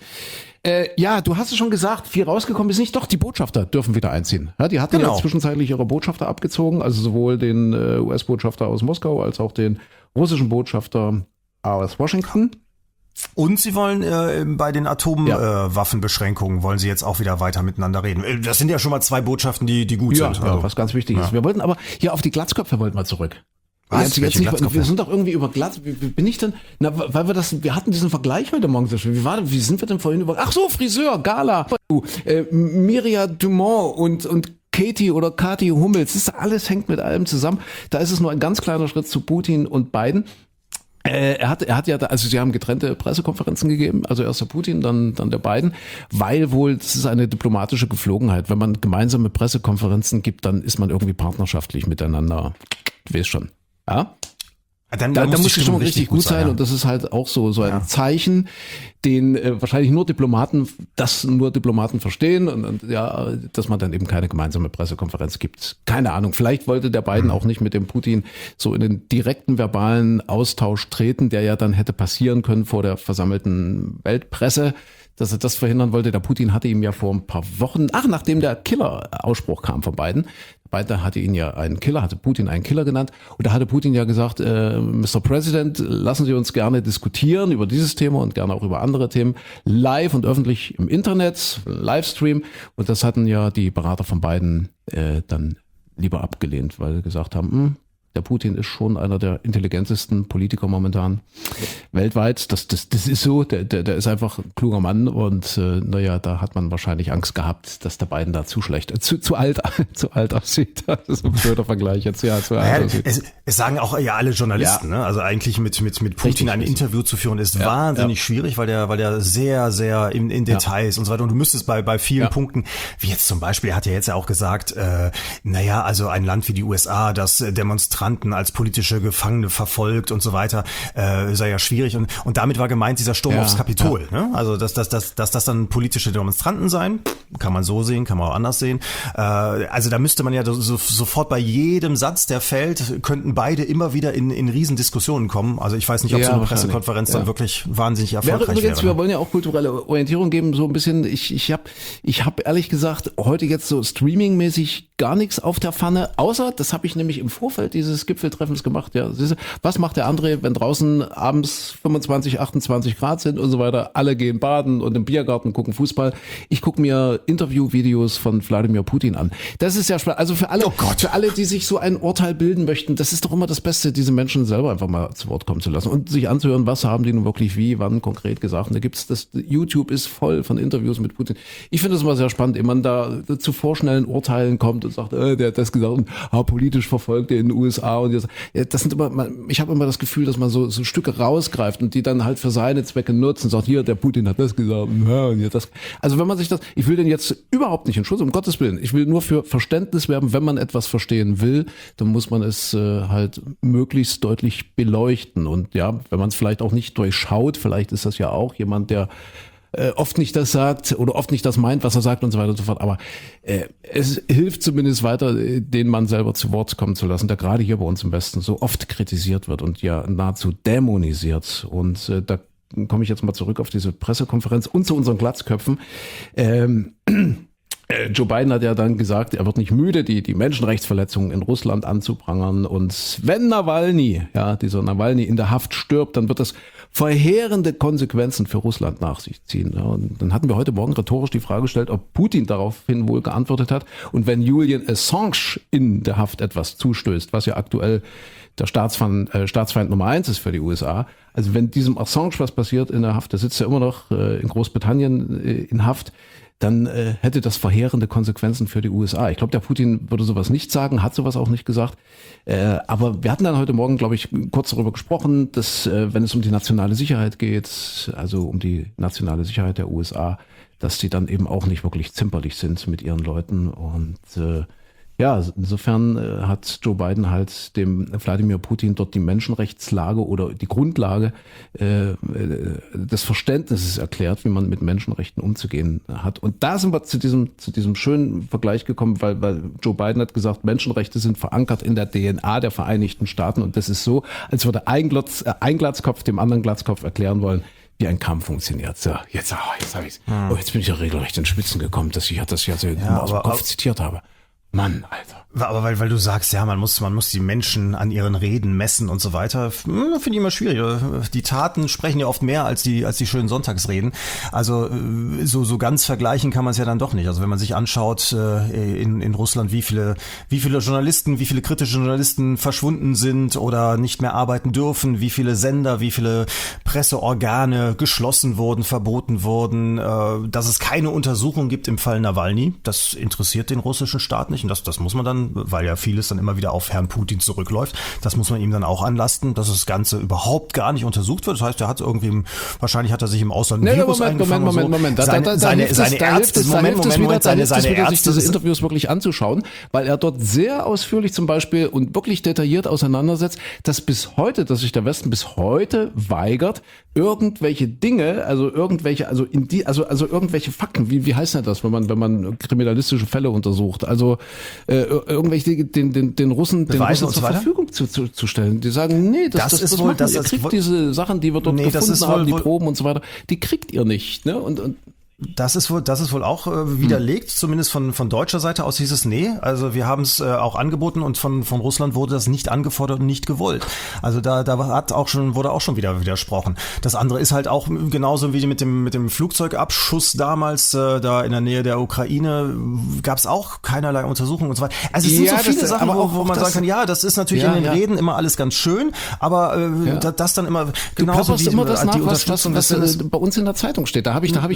äh, ja, du hast es schon gesagt, viel rausgekommen ist nicht, doch, die Botschafter dürfen wieder einziehen. Ja, die hatten
Genau.
ja zwischenzeitlich ihre Botschafter abgezogen, also sowohl den äh, U S-Botschafter aus Moskau als auch den russischen Botschafter aus Washington.
Und sie wollen äh, bei den
Ja.
Atomwaffenbeschränkungen, äh, wollen sie jetzt auch wieder weiter miteinander reden. Äh, Das sind ja schon mal zwei Botschaften, die, die gut
Ja,
sind.
ja,
Also,
was ganz wichtig ist. Wir wollten aber hier auf die Glatzköpfe wollten wir zurück.
Was?
Jetzt, jetzt
Welche
nicht,
Glatzköpfe?
wir sind doch irgendwie über Glatz. Wie, wie bin ich denn? Na, weil wir das, wir hatten diesen Vergleich heute Morgen so schön. Wie war, wie sind wir denn vorhin über? Ach so, Friseur, Gala, äh, Miria Dumont und und Katie oder Kathi Hummels. Das ist, alles hängt mit allem zusammen. Da ist es nur ein ganz kleiner Schritt zu Putin und Biden. Äh, Er hat, er hat ja, da, also sie haben getrennte Pressekonferenzen gegeben, also erst der Putin, dann, dann der Biden, weil wohl, das ist eine diplomatische Geflogenheit. Wenn man gemeinsame Pressekonferenzen gibt, dann ist man irgendwie partnerschaftlich miteinander. Du weißt schon. Ja?
Dann,
Da,
dann
da muss die Stimmung richtig gut sein
ja.
und das ist halt auch so, so ein
Ja.
Zeichen, den äh, wahrscheinlich nur Diplomaten, das nur Diplomaten verstehen und, und ja, dass man dann eben keine gemeinsame Pressekonferenz gibt. Keine Ahnung, vielleicht wollte der Biden auch nicht mit dem Putin so in den direkten verbalen Austausch treten, der ja dann hätte passieren können vor der versammelten Weltpresse, dass er das verhindern wollte. Der Putin hatte ihm ja vor ein paar Wochen, ach, nachdem der Killer-Ausspruch kam von Biden, Biden hatte ihn ja einen Killer, hatte Putin einen Killer genannt. Und da hatte Putin ja gesagt, äh, Mister President, lassen Sie uns gerne diskutieren über dieses Thema und gerne auch über andere Themen, live und öffentlich im Internet, Livestream. Und das hatten ja die Berater von Biden äh, dann lieber abgelehnt, weil sie gesagt haben, hm, der Putin ist schon einer der intelligentesten Politiker momentan weltweit. Das, das, das ist so, der, der, der ist einfach ein kluger Mann und äh, naja, da hat man wahrscheinlich Angst gehabt, dass der Biden da zu schlecht, äh, zu, zu alt, zu alt aussieht. Das ist ein blöder Vergleich jetzt, ja, zu alt
Naja,
aussieht.
es, es sagen auch ja alle Journalisten,
Ja.
ne? Also eigentlich mit mit mit Putin
Richtig,
ein
richtig.
Interview zu führen ist
Ja,
wahnsinnig
ja.
schwierig, weil der weil der sehr sehr in, in Details und so weiter und du müsstest bei bei vielen
Ja.
Punkten, wie jetzt zum Beispiel, er hat ja jetzt ja auch gesagt, äh, naja, also ein Land wie die U S A, das äh, Demonstranten Demonstranten als politische Gefangene verfolgt und so weiter, äh, sei ja schwierig. Und, und damit war gemeint dieser Sturm
Ja,
aufs Kapitol.
ja.
Ne? Also dass, dass, dass, dass das dann politische Demonstranten sein, kann man so sehen, kann man auch anders sehen. Äh, also da müsste man ja so, sofort bei jedem Satz, der fällt, könnten beide immer wieder in, in Riesendiskussionen kommen. Also ich weiß nicht, ob
Ja,
so eine
wahrscheinlich.
Pressekonferenz dann
Ja.
wirklich wahnsinnig
Wäre
erfolgreich
übrigens,
wäre.
wir
Ne?
wollen ja auch kulturelle Orientierung geben, so ein bisschen, ich, ich habe ich hab ehrlich gesagt heute jetzt so streamingmäßig gar nichts auf der Pfanne, außer, das habe ich nämlich im Vorfeld dieses Gipfeltreffens gemacht, ja, siehste, was macht der André, wenn draußen abends fünfundzwanzig, achtundzwanzig Grad sind und so weiter, alle gehen baden und im Biergarten gucken Fußball. Ich gucke mir Interviewvideos von Wladimir Putin an. Das ist ja spannend, also für alle,
Oh Gott.
für alle, die sich so ein Urteil bilden möchten, das ist doch immer das Beste, diese Menschen selber einfach mal zu Wort kommen zu lassen und sich anzuhören, was haben die nun wirklich wie, wann konkret gesagt. Und da gibt's das, YouTube ist voll von Interviews mit Putin. Ich finde das immer sehr spannend, wenn man da zu vorschnellen Urteilen kommt und sagt, äh, der hat das gesagt und ah, politisch verfolgt in den U S A und jetzt, ja, das sind immer, man, ich habe immer das Gefühl, dass man so, so Stücke rausgreift und die dann halt für seine Zwecke nutzt und sagt, hier, der Putin hat das gesagt und, ja, und hier das. Also wenn man sich das, ich will den jetzt überhaupt nicht entschuldigen, um Gottes Willen, ich will nur für Verständnis werben, wenn man etwas verstehen will, dann muss man es äh, halt möglichst deutlich beleuchten und ja, wenn man es vielleicht auch nicht durchschaut, vielleicht ist das ja auch jemand, der äh, oft nicht das sagt oder oft nicht das meint, was er sagt und so weiter und so fort. Aber äh, es hilft zumindest weiter, äh, den Mann selber zu Wort kommen zu lassen, der gerade hier bei uns im Westen so oft kritisiert wird und ja nahezu dämonisiert. Und äh, da komme ich jetzt mal zurück auf diese Pressekonferenz und zu unseren Glatzköpfen. Ähm, Joe Biden hat ja dann gesagt, er wird nicht müde, die, die Menschenrechtsverletzungen in Russland anzuprangern. Und wenn Nawalny, ja, dieser Nawalny in der Haft stirbt, dann wird das verheerende Konsequenzen für Russland nach sich ziehen. Ja, und dann hatten wir heute Morgen rhetorisch die Frage gestellt, ob Putin daraufhin wohl geantwortet hat. Und wenn Julian Assange in der Haft etwas zustößt, was ja aktuell der Staatsfeind, äh, Staatsfeind Nummer eins ist für die U S A. Also wenn diesem Assange was passiert in der Haft, der sitzt ja immer noch äh, in Großbritannien äh, in Haft, dann äh, hätte das verheerende Konsequenzen für die U S A. Ich glaube, der Putin würde sowas nicht sagen, hat sowas auch nicht gesagt. Äh, aber wir hatten dann heute Morgen, glaube ich, kurz darüber gesprochen, dass äh, wenn es um die nationale Sicherheit geht, also um die nationale Sicherheit der U S A, dass die dann eben auch nicht wirklich zimperlich sind mit ihren Leuten. Und äh, ja, insofern äh, hat Joe Biden halt dem Wladimir Putin dort die Menschenrechtslage oder die Grundlage äh, des Verständnisses erklärt, wie man mit Menschenrechten umzugehen hat. Und da sind wir zu diesem zu diesem schönen Vergleich gekommen, weil, weil Joe Biden hat gesagt, Menschenrechte sind verankert in der D N A der Vereinigten Staaten. Und das ist so, als würde ein, Glotz, äh, ein Glatzkopf dem anderen Glatzkopf erklären wollen, wie ein Kampf funktioniert. So, jetzt, oh, jetzt habe ich's. Oh, jetzt bin ich ja regelrecht in Schwitzen gekommen, dass ich das ja so
Ja,
aus dem
aber-
Kopf zitiert habe. Mann, Alter.
Aber weil, weil du sagst, ja, man muss, man muss die Menschen an ihren Reden messen und so weiter, hm, finde ich immer schwierig. Die Taten sprechen ja oft mehr als die, als die schönen Sonntagsreden. Also so, so ganz vergleichen kann man es ja dann doch nicht. Also wenn man sich anschaut äh, in, in Russland, wie viele, wie viele Journalisten, wie viele kritische Journalisten verschwunden sind oder nicht mehr arbeiten dürfen, wie viele Sender, wie viele Presseorgane geschlossen wurden, verboten wurden, äh, dass es keine Untersuchung gibt im Fall Nawalny, das interessiert den russischen Staat nicht. Und das, das muss man dann, weil ja vieles dann immer wieder auf Herrn Putin zurückläuft, das muss man ihm dann auch anlasten, dass das Ganze überhaupt gar nicht untersucht wird. Das heißt, er hat irgendwie, wahrscheinlich hat er sich im Ausland ein
Nee,
Virus
Moment,
eingefangen
Moment,
und
Moment,
so.
Moment. Da, da,
Seine,
da,
seine,
hilft es,
seine
da hilft
Ärzte,
es, da
Moment,
hilft es
Moment,
wieder,
Moment,
da
seine,
hilft es
seine
wieder, sich
Ärzte,
diese Interviews wirklich anzuschauen, weil er dort sehr ausführlich zum Beispiel und wirklich detailliert auseinandersetzt, dass bis heute, dass sich der Westen bis heute weigert, irgendwelche Dinge, also irgendwelche, also in die, also also irgendwelche Fakten, wie wie heißt denn das, wenn man wenn man kriminalistische Fälle untersucht, also äh, irgendwelche den den den Russen den
Beweise
Russen
und
zur
so weiter?
Verfügung zu, zu, zu stellen. Die sagen, nee, das,
Das
das,
ist
das
wohl-
machen
das
ihr
ist
kriegt
wohl-
diese Sachen, die wir dort
Nee, das
gefunden
ist wohl-
haben, die
wohl-
Proben und so weiter, die kriegt ihr nicht, ne? Und und
Das ist wohl, das ist wohl auch äh, widerlegt, zumindest von von deutscher Seite aus hieß es nee. Also wir haben es äh, auch angeboten und von von Russland wurde das nicht angefordert und nicht gewollt. Also da da hat auch schon wurde auch schon wieder widersprochen. Das andere ist halt auch genauso wie mit dem mit dem Flugzeugabschuss damals äh, da in der Nähe der Ukraine gab es auch keinerlei Untersuchungen und so weiter. Also es sind
Ja,
so viele
das-
Sachen,
aber
wo,
auch-
wo
auch
man
das-
sagen kann, ja, das ist natürlich
Ja,
in den
ja.
Reden immer alles ganz schön, aber äh,
Ja.
da, das dann immer
Du
genauso
plapperst
wie
immer das
die
nach, was, was,
Unterstützung
was
des
äh, bei uns in der Zeitung steht. Da habe ich, da habe ich ein bisschen
Nein.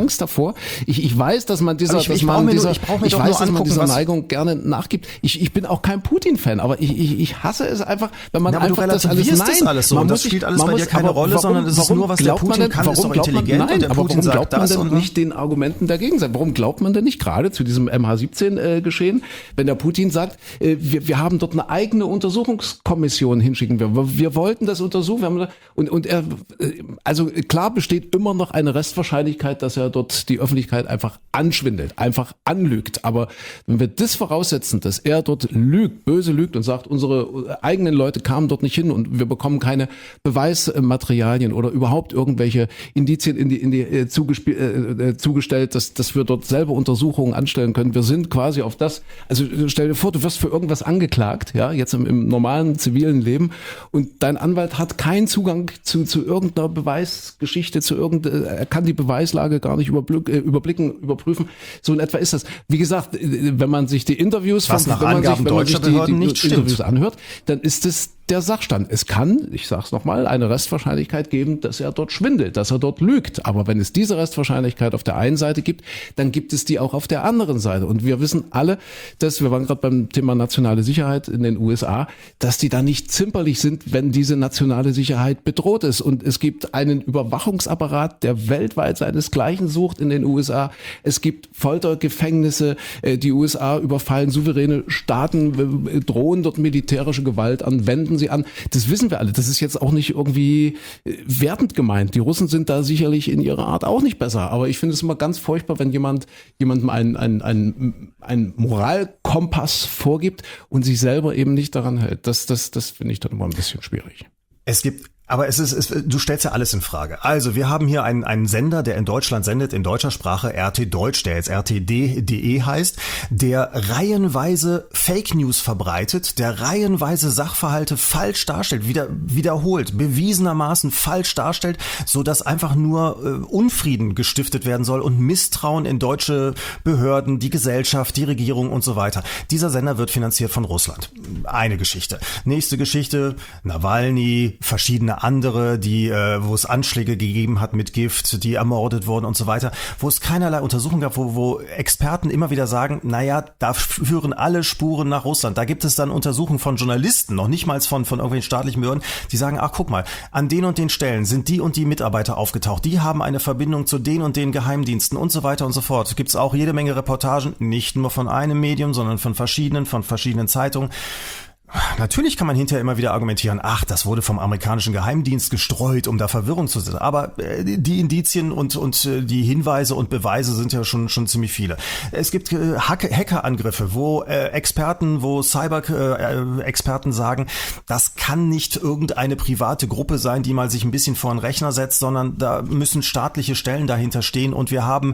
Angst davor. Ich, ich weiß, dass man dieser,
ich,
dass
ich
man
mir
dieser,
nur, ich, brauch mir
ich
doch
weiß,
nur
dass man
angucken,
dieser
was
Neigung gerne nachgibt. Ich, ich bin auch kein Putin-Fan, aber ich, ich, ich hasse es einfach, wenn man
ja, aber
einfach
du
das alles,
das
nein,
alles so.
Man
Und das
muss
spielt
sich,
alles bei
muss,
dir keine Rolle,
warum,
sondern es ist nur, was der Putin
denn,
kann, ist doch intelligent
man, nein,
und der
aber
Putin
warum
sagt
glaubt man
das
denn
und
nicht den Argumenten der Gegenseite? Warum glaubt man denn nicht gerade zu diesem M H siebzehn äh, geschehen, wenn der Putin sagt, äh, wir, wir haben dort eine eigene Untersuchungskommission hinschicken. Wir, wir wollten das untersuchen. Wir haben, und, und er, äh, also klar besteht immer noch eine Restwahrscheinlichkeit, dass er dort die Öffentlichkeit einfach anschwindelt, einfach anlügt. Aber wenn wir das voraussetzen, dass er dort lügt, böse lügt und sagt, unsere eigenen Leute kamen dort nicht hin und wir bekommen keine Beweismaterialien oder überhaupt irgendwelche Indizien in die, in die äh, zugesp- äh, zugestellt, dass, dass wir dort selber Untersuchungen anstellen können. Wir sind quasi auf das, also stell dir vor, du wirst für irgendwas angeklagt, ja, jetzt im, im normalen zivilen Leben und dein Anwalt hat keinen Zugang zu, zu irgendeiner Beweisgeschichte, zu irgendeiner, er kann die Beweislage gar nicht überblick, äh, überblicken, überprüfen. So in etwa ist das. Wie gesagt, wenn man sich die Interviews
Was
von,
nach
wenn man
Angaben
sich, wenn man sich
deutscher
die,
Behörden
die,
nicht
die Interviews
stimmt.
anhört, dann ist es der Sachstand. Es kann, ich sage es nochmal, eine Restwahrscheinlichkeit geben, dass er dort schwindelt, dass er dort lügt. Aber wenn es diese Restwahrscheinlichkeit auf der einen Seite gibt, dann gibt es die auch auf der anderen Seite. Und wir wissen alle, dass, wir waren gerade beim Thema nationale Sicherheit in den U S A, dass die da nicht zimperlich sind, wenn diese nationale Sicherheit bedroht ist. Und es gibt einen Überwachungsapparat, der weltweit seinesgleichen sucht in den U S A. Es gibt Foltergefängnisse. Die U S A überfallen souveräne Staaten, drohen dort militärische Gewalt an, wenden sie an. Das wissen wir alle. Das ist jetzt auch nicht irgendwie wertend gemeint. Die Russen sind da sicherlich in ihrer Art auch nicht besser. Aber ich finde es immer ganz furchtbar, wenn jemand jemandem einen, einen, einen, einen Moralkompass vorgibt und sich selber eben nicht daran hält. Das, das, das finde ich dann immer ein bisschen schwierig.
Es gibt Aber es ist, es, du stellst ja alles in Frage. Also wir haben hier einen, einen Sender, der in Deutschland sendet, in deutscher Sprache, R T Deutsch, der jetzt R T D punkt D E heißt, der reihenweise Fake News verbreitet, der reihenweise Sachverhalte falsch darstellt, wieder, wiederholt, bewiesenermaßen falsch darstellt, so dass einfach nur äh, Unfrieden gestiftet werden soll und Misstrauen in deutsche Behörden, die Gesellschaft, die Regierung und so weiter. Dieser Sender wird finanziert von Russland. Eine Geschichte. Nächste Geschichte, Nawalny, verschiedene andere, die, äh, wo es Anschläge gegeben hat mit Gift, die ermordet wurden und so weiter, wo es keinerlei Untersuchungen gab, wo, wo Experten immer wieder sagen, naja, da führen alle Spuren nach Russland. Da gibt es dann Untersuchungen von Journalisten, noch nicht mal von, von irgendwelchen staatlichen Behörden, die sagen, ach guck mal, an den und den Stellen sind die und die Mitarbeiter aufgetaucht, die haben eine Verbindung zu den und den Geheimdiensten und so weiter und so fort. Gibt es auch jede Menge Reportagen, nicht nur von einem Medium, sondern von verschiedenen, von verschiedenen Zeitungen. Natürlich kann man hinterher immer wieder argumentieren, ach, das wurde vom amerikanischen Geheimdienst gestreut, um da Verwirrung zu setzen. Aber äh, die Indizien und und äh, die Hinweise und Beweise sind ja schon schon ziemlich viele. Es gibt äh, Hack- Hackerangriffe, wo äh, Experten, wo Cyber-Experten äh, sagen, das kann nicht irgendeine private Gruppe sein, die mal sich ein bisschen vor einen Rechner setzt, sondern da müssen staatliche Stellen dahinter stehen und wir haben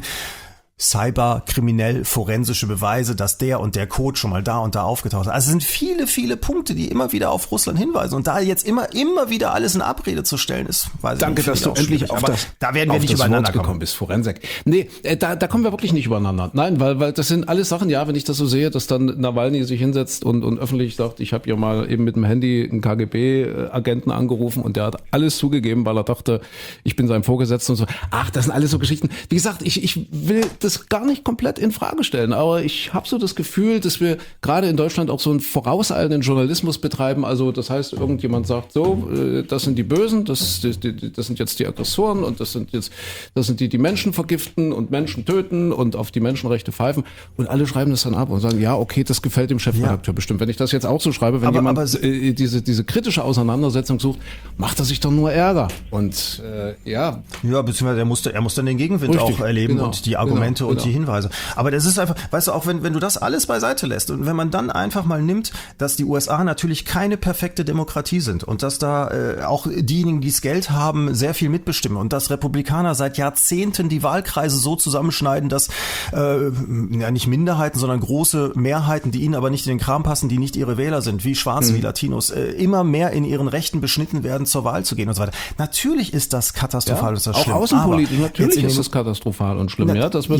cyberkriminell forensische Beweise, dass der und der Code schon mal da und da aufgetaucht hat. Also es sind viele, viele Punkte, die immer wieder auf Russland hinweisen. Und da jetzt immer, immer wieder alles in Abrede zu stellen, ist, weiß
Danke,
ich nicht,
dass du endlich auf das,
da werden wir
auf
nicht
das
übereinander
Wort gekommen bist, Forensik. Nee, äh, da, da kommen wir wirklich nicht übereinander. Nein, weil, weil das sind alles Sachen, ja, wenn ich das so sehe, dass dann Nawalny sich hinsetzt und, und öffentlich sagt, ich habe ja mal eben mit dem Handy einen K G B-Agenten angerufen und der hat alles zugegeben, weil er dachte, ich bin sein Vorgesetzter und so. Ach, das sind alles so Geschichten. Wie gesagt, ich, ich will das gar nicht komplett in Frage stellen, aber ich habe so das Gefühl, dass wir gerade in Deutschland auch so einen vorauseilenden Journalismus betreiben. Also das heißt, irgendjemand sagt so, äh, das sind die Bösen, das, das, das sind jetzt die Aggressoren und das sind jetzt, das sind die, die Menschen vergiften und Menschen töten und auf die Menschenrechte pfeifen und alle schreiben das dann ab und sagen, ja, okay, das gefällt dem Chefredakteur ja. bestimmt. Wenn ich das jetzt auch so schreibe, wenn
aber,
jemand
aber,
äh, diese, diese kritische Auseinandersetzung sucht, macht er sich doch nur Ärger. Und äh, ja.
Ja, beziehungsweise er musste, er muss dann den Gegenwind
Richtig,
auch erleben
genau,
und die Argumente
genau,
und
genau.
die Hinweise. Aber das ist einfach, weißt du, auch wenn, wenn du das alles beiseite lässt und wenn man dann einfach mal nimmt, dass die U S A natürlich keine perfekte Demokratie sind und dass da äh, auch diejenigen, die das Geld haben, sehr viel mitbestimmen und dass Republikaner seit Jahrzehnten die Wahlkreise so zusammenschneiden, dass äh, ja nicht Minderheiten, sondern große Mehrheiten, die ihnen aber nicht in den Kram passen, die nicht ihre Wähler sind, wie Schwarze, mhm. wie Latinos, äh, immer mehr in ihren Rechten beschnitten werden, zur Wahl zu gehen und so weiter. Natürlich ist das katastrophal,
Ja,
ist das
auch
schlimm.
außenpolitisch,
aber
natürlich
ist
es katastrophal und schlimm.
Na,
ja, das wird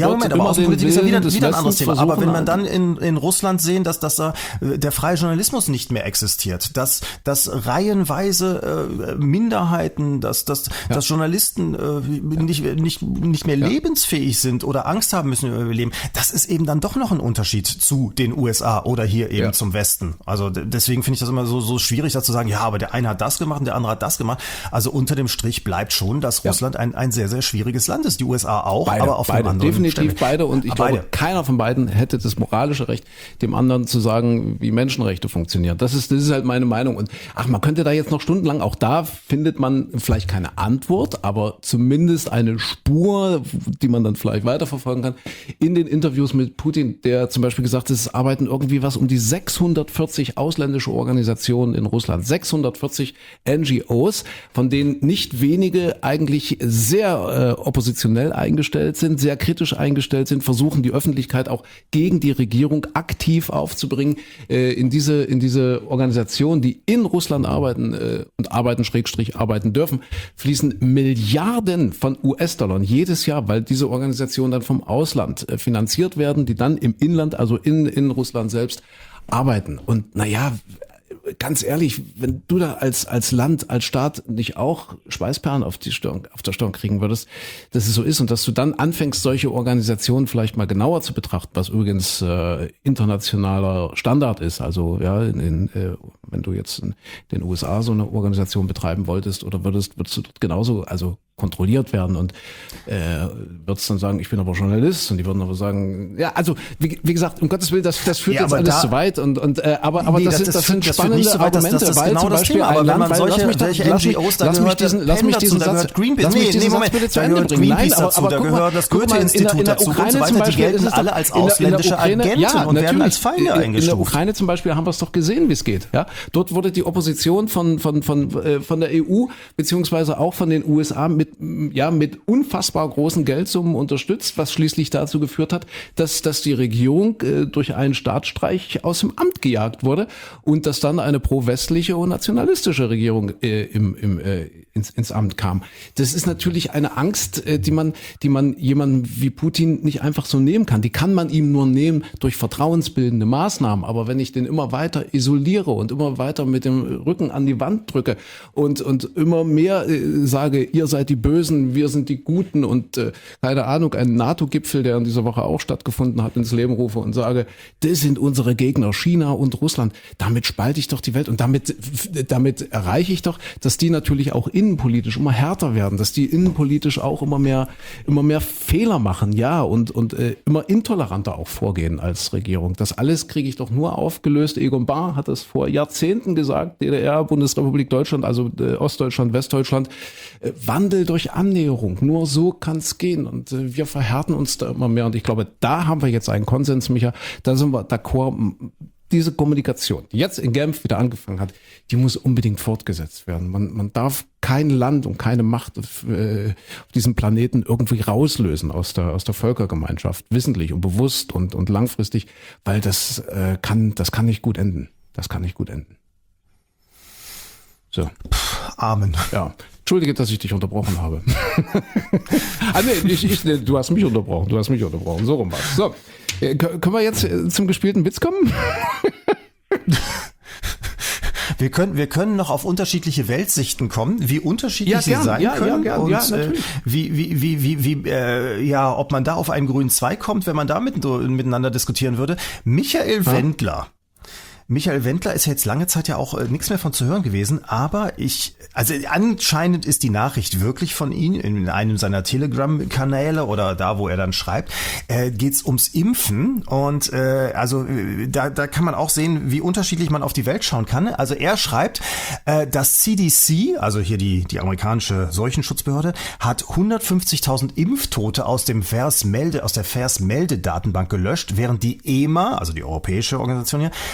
ja,
wird
Moment,
immer
aber Außenpolitik ist ja wieder,
des
wieder ein anderes
Westens
Thema. Aber wenn man
versuchen,
dann in, in Russland sehen, dass, dass da äh, der freie Journalismus nicht mehr existiert, dass, dass reihenweise äh, Minderheiten, dass, dass,
Ja.
dass Journalisten äh, nicht, nicht, nicht mehr
Ja.
lebensfähig sind oder Angst haben müssen über ihr Leben, das ist eben dann doch noch ein Unterschied zu den U S A oder hier eben
Ja.
zum Westen. Also d- deswegen finde ich das immer so, so schwierig, da zu sagen, ja, aber der eine hat das gemacht und der andere hat das gemacht. Also unter dem Strich bleibt schon, dass
Ja.
Russland ein, ein sehr, sehr schwieriges Land ist. Die U S A auch,
Beide,
aber auf
beide,
einem anderen
definitiv
Stelle.
beide. Und ich
Ah,
glaube,
beide.
keiner von beiden hätte das moralische Recht, dem anderen zu sagen, wie Menschenrechte funktionieren. Das ist, das ist halt meine Meinung. Und ach, man könnte da jetzt noch stundenlang, auch da findet man vielleicht keine Antwort, aber zumindest eine Spur, die man dann vielleicht weiterverfolgen kann. In den Interviews mit Putin, der zum Beispiel gesagt hat, es arbeiten irgendwie was um die sechshundertvierzig ausländische Organisationen in Russland. sechshundertvierzig N G Os, von denen nicht wenige eigentlich sehr äh, oppositionell eingestellt sind, sehr kritisch eingestellt sind, versuchen die Öffentlichkeit auch gegen die Regierung aktiv aufzubringen. Äh, in diese in diese Organisationen, die in Russland arbeiten äh, und arbeiten Schrägstrich arbeiten dürfen, fließen Milliarden von U S-Dollar jedes Jahr, weil diese Organisationen dann vom Ausland äh, finanziert werden, die dann im Inland, also in in Russland selbst arbeiten. Und naja, ganz ehrlich, wenn du da als als Land, als Staat nicht auch Schweißperlen auf die Stirn, auf der Stirn kriegen würdest, dass es so ist und dass du dann anfängst, solche Organisationen vielleicht mal genauer zu betrachten, was übrigens äh, internationaler Standard ist. Also ja, in, in, äh, wenn du jetzt in den U S A so eine Organisation betreiben wolltest oder würdest, würdest du dort genauso also kontrolliert werden und äh, würdest dann sagen, ich bin aber Journalist und die würden aber sagen, ja, also wie, wie gesagt, um Gottes Willen, das, das führt
Ja,
jetzt
aber
alles
da-
zu weit und und äh, aber aber
Nee,
das,
das-
sind
das
das sind
führt- das führt
spannende
nicht so weit, das-
Argumente,
das ist
weil
genau
zum
das
Beispiel
Thema.
ein
Aber wenn
Land,
man
weil,
solche-
lass mich doch,
solche
lass mich,
N G Os, da
lass mich
gehört
diesen, lass mich
Penn
diesen
dazu, da
Satz,
gehört Greenpeace.
lass mich
Nee,
diesen
nee,
Satz
Moment,
bitte zu
da
Ende
gehört
bringen. Nein,
Greenpeace
aber,
dazu,
aber
da
guck
gehört
mal,
das
guck mal, in der-
Goethe-Institut
in der
dazu und
Ukraine
so weiter.
zum
Die
Beispiel
gelten
ist es
alle
doch-
als
in der- in der
ausländische
Ukraine-
Agenten
ja,
und werden
natürlich.
als Feinde
In- In der
eingestuft.
Ukraine zum Beispiel haben wir es doch gesehen, wie es geht. Ja, dort wurde die Opposition von von von äh, von der E U beziehungsweise auch von den U S A mit ja mit unfassbar großen Geldsummen unterstützt, was schließlich dazu geführt hat, dass dass die Regierung äh, durch einen Staatsstreich aus dem Amt gejagt wurde und dass dann eine pro-westliche und nationalistische Regierung äh, im, im, äh, ins, ins Amt kam. Das ist natürlich eine Angst, äh, die man die man jemandem wie Putin nicht einfach so nehmen kann. Die kann man ihm nur nehmen durch vertrauensbildende Maßnahmen. Aber wenn ich den immer weiter isoliere und immer weiter mit dem Rücken an die Wand drücke und und immer mehr äh, sage, ihr seid die Bösen, wir sind die Guten und äh, keine Ahnung, einen NATO-Gipfel, der in dieser Woche auch stattgefunden hat, ins Leben rufe und sage, das sind unsere Gegner, China und Russland. Damit spalte ich doch die Welt und damit damit erreiche ich doch, dass die natürlich auch innenpolitisch immer härter werden, dass die innenpolitisch auch immer mehr immer mehr Fehler machen, ja, und und äh, immer intoleranter auch vorgehen als Regierung. Das alles kriege ich doch nur aufgelöst. Egon Bahr hat es vor Jahrzehnten gesagt, D D R, Bundesrepublik Deutschland, also äh, Ostdeutschland, Westdeutschland, äh, Wandel durch Annäherung. Nur so kann es gehen und äh, wir verhärten uns da immer mehr und ich glaube, da haben wir jetzt einen Konsens, Micha, da sind wir d'accord. Diese Kommunikation, die jetzt in Genf wieder angefangen hat, die muss unbedingt fortgesetzt werden. Man, man darf kein Land und keine Macht auf, äh, auf diesem Planeten irgendwie rauslösen aus der, aus der Völkergemeinschaft, wissentlich und bewusst und, und langfristig, weil das äh, kann, das kann nicht gut enden. Das kann nicht gut enden. So.
Amen.
Ja. Entschuldige, dass ich dich unterbrochen habe. ah, nee, ich, ich, nee, du hast mich unterbrochen, du hast mich unterbrochen. So rum war's. So, äh, können wir jetzt äh, zum gespielten Witz kommen?
Wir können, wir können noch auf unterschiedliche Weltsichten kommen, wie unterschiedlich
Ja,
sie
gern,
sein
ja,
können
ja, gern,
und
ja,
äh,
natürlich.
wie, wie, wie, wie, wie äh, ja, ob man da auf einen grünen Zweig kommt, wenn man da mit, miteinander diskutieren würde. Michael Wendler. Michael Wendler ist ja jetzt lange Zeit ja auch äh, nichts mehr von zu hören gewesen, aber ich, also anscheinend ist die Nachricht wirklich von ihm in einem seiner Telegram-Kanäle oder da, wo er dann schreibt, äh, geht's ums Impfen und äh, also äh, da, da kann man auch sehen, wie unterschiedlich man auf die Welt schauen kann. Also er schreibt, äh, das C D C, also hier die, die amerikanische Seuchenschutzbehörde, hat hundertfünfzigtausend Impftote aus dem VAERS-Melde, aus der VAERS-Meldedatenbank gelöscht, während die E M A, also die europäische Organisation hier, für die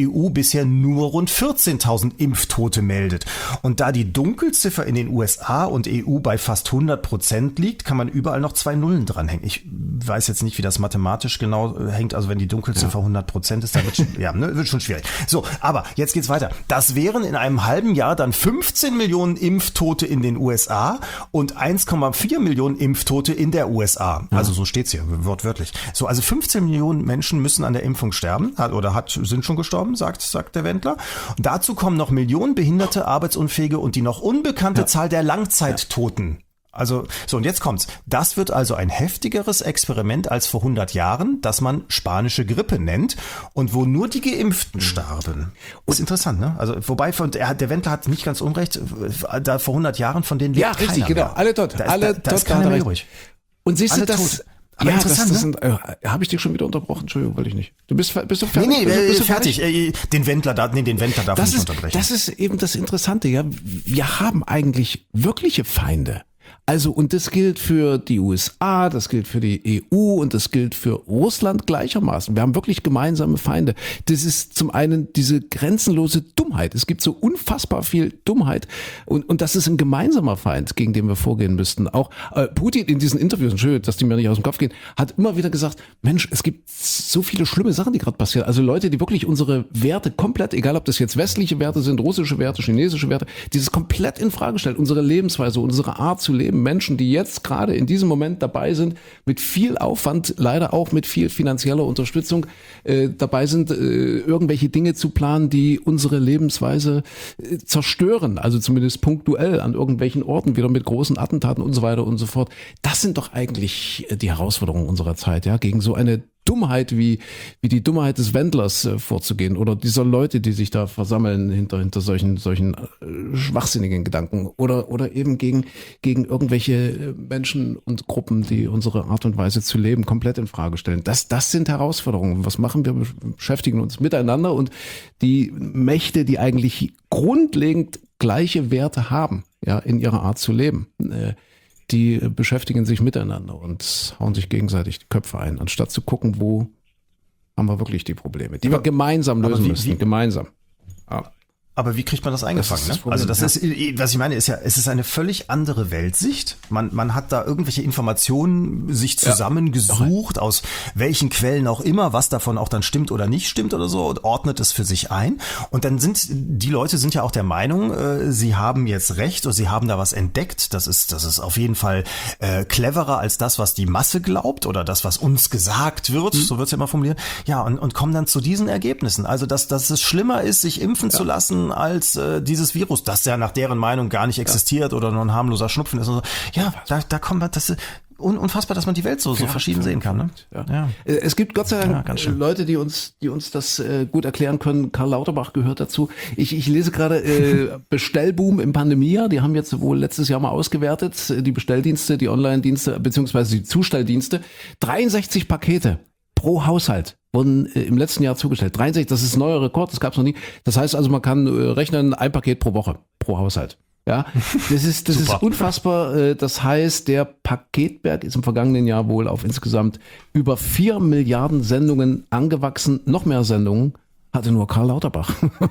E U bisher nur rund vierzehntausend Impftote meldet. Und da die Dunkelziffer in den U S A und E U bei fast hundert Prozent liegt, kann man überall noch zwei Nullen dranhängen. Ich weiß jetzt nicht, wie das mathematisch genau hängt. Also wenn die Dunkelziffer ja. hundert Prozent ist, dann wird schon, ja, ne, wird schon schwierig. So, aber jetzt geht's weiter. Das wären in einem halben Jahr dann fünfzehn Millionen Impftote in den U S A und eins Komma vier Millionen Impftote in der U S A. Also so steht's hier, wortwörtlich. So, also fünfzehn Millionen Menschen müssen an der Impfung sterben, hat, oder hat, sind schon gestorben, sagt, sagt der Wendler. Und dazu kommen noch Millionen Behinderte, Arbeitsunfähige und die noch unbekannte ja. Zahl der Langzeittoten. Also, so, und jetzt kommt's. Das wird also ein heftigeres Experiment als vor hundert Jahren, das man spanische Grippe nennt und wo nur die Geimpften starben. Das ist interessant, ne? Also, wobei, von, der, der Wendler hat nicht ganz unrecht, da vor hundert Jahren von denen lebt
ja, richtig, genau.
Mehr.
Alle tot.
Da ist,
alle
da, da
tot,
ist keiner mehr übrig.
Und siehst du, das...
Tot. Aber
ja,
interessant,
das, das
ne?
sind, äh, habe ich dich schon wieder unterbrochen? Entschuldigung, wollte ich nicht. Du bist, bist du fertig?
Nee, nee,
bist du, bist du
fertig. fertig. Den Wendler, da, nee, den Wendler darf
das
ich nicht
ist,
unterbrechen.
Das ist eben das Interessante, ja. Wir haben eigentlich wirkliche Feinde. Also, und das gilt für die U S A, das gilt für die E U und das gilt für Russland gleichermaßen. Wir haben wirklich gemeinsame Feinde. Das ist zum einen diese grenzenlose Dummheit. Es gibt so unfassbar viel Dummheit und, und das ist ein gemeinsamer Feind, gegen den wir vorgehen müssten. Auch äh, Putin in diesen Interviews, Entschuldigung, dass die mir nicht aus dem Kopf gehen, hat immer wieder gesagt, Mensch, es gibt so viele schlimme Sachen, die gerade passieren. Also Leute, die wirklich unsere Werte komplett, egal ob das jetzt westliche Werte sind, russische Werte, chinesische Werte, dieses komplett in Frage stellen. Unsere Lebensweise, unsere Art zu leben. Menschen, die jetzt gerade in diesem Moment dabei sind, mit viel Aufwand, leider auch mit viel finanzieller Unterstützung, äh, dabei sind, äh, irgendwelche Dinge zu planen, die unsere Lebensweise äh, zerstören. Also zumindest punktuell an irgendwelchen Orten, wieder mit großen Attentaten und so weiter und so fort. Das sind doch eigentlich die Herausforderungen unserer Zeit, ja, gegen so eine Dummheit wie wie die Dummheit des Wendlers äh, vorzugehen oder dieser Leute, die sich da versammeln hinter hinter solchen solchen äh, schwachsinnigen Gedanken oder oder eben gegen gegen irgendwelche Menschen und Gruppen, die unsere Art und Weise zu leben komplett in Frage stellen. Das das sind Herausforderungen. Was machen wir? Wir beschäftigen uns miteinander und die Mächte, die eigentlich grundlegend gleiche Werte haben, ja, in ihrer Art zu leben. Äh, die beschäftigen sich miteinander und hauen sich gegenseitig die Köpfe ein, anstatt zu gucken, wo haben wir wirklich die Probleme, die wir gemeinsam lösen
wie,
müssen,
wie,
gemeinsam. Ja.
Aber wie kriegt man das eingefangen? Das das ne? Also das ja. ist, was ich meine, ist ja, es ist eine völlig andere Weltsicht. Man, man hat da irgendwelche Informationen sich zusammengesucht, ja. aus welchen Quellen auch immer, was davon auch dann stimmt oder nicht stimmt oder so, und ordnet es für sich ein. Und dann sind, die Leute sind ja auch der Meinung, äh, sie haben jetzt recht oder sie haben da was entdeckt. Das ist, das ist auf jeden Fall äh, cleverer als das, was die Masse glaubt oder das, was uns gesagt wird, mhm. so wird's ja immer formuliert. Ja, und, und kommen dann zu diesen Ergebnissen. Also, dass, dass es schlimmer ist, sich impfen ja. zu lassen, als äh, dieses Virus, das ja nach deren Meinung gar nicht existiert ja. oder nur ein harmloser Schnupfen ist. Und so. Ja, da, da kommt man, das ist un, unfassbar, dass man die Welt so, so ja, verschieden sehen kann. Ne?
Ja. Ja. Es gibt Gott sei Dank ja, Leute, die uns, die uns das äh, gut erklären können. Karl Lauterbach gehört dazu. Ich, ich lese gerade äh, Bestellboom im Pandemia. Die haben jetzt wohl letztes Jahr mal ausgewertet, die Bestelldienste, die Online-Dienste beziehungsweise die Zustelldienste. dreiundsechzig Pakete pro Haushalt wurden äh, im letzten Jahr zugestellt. dreiundsechzig, das ist ein neuer Rekord, das gab es noch nie. Das heißt also, man kann äh, rechnen, ein Paket pro Woche, pro Haushalt. Ja, das ist das ist unfassbar. Äh, das heißt, der Paketberg ist im vergangenen Jahr wohl auf insgesamt über vier Milliarden Sendungen angewachsen. Noch mehr Sendungen hatte nur Karl Lauterbach.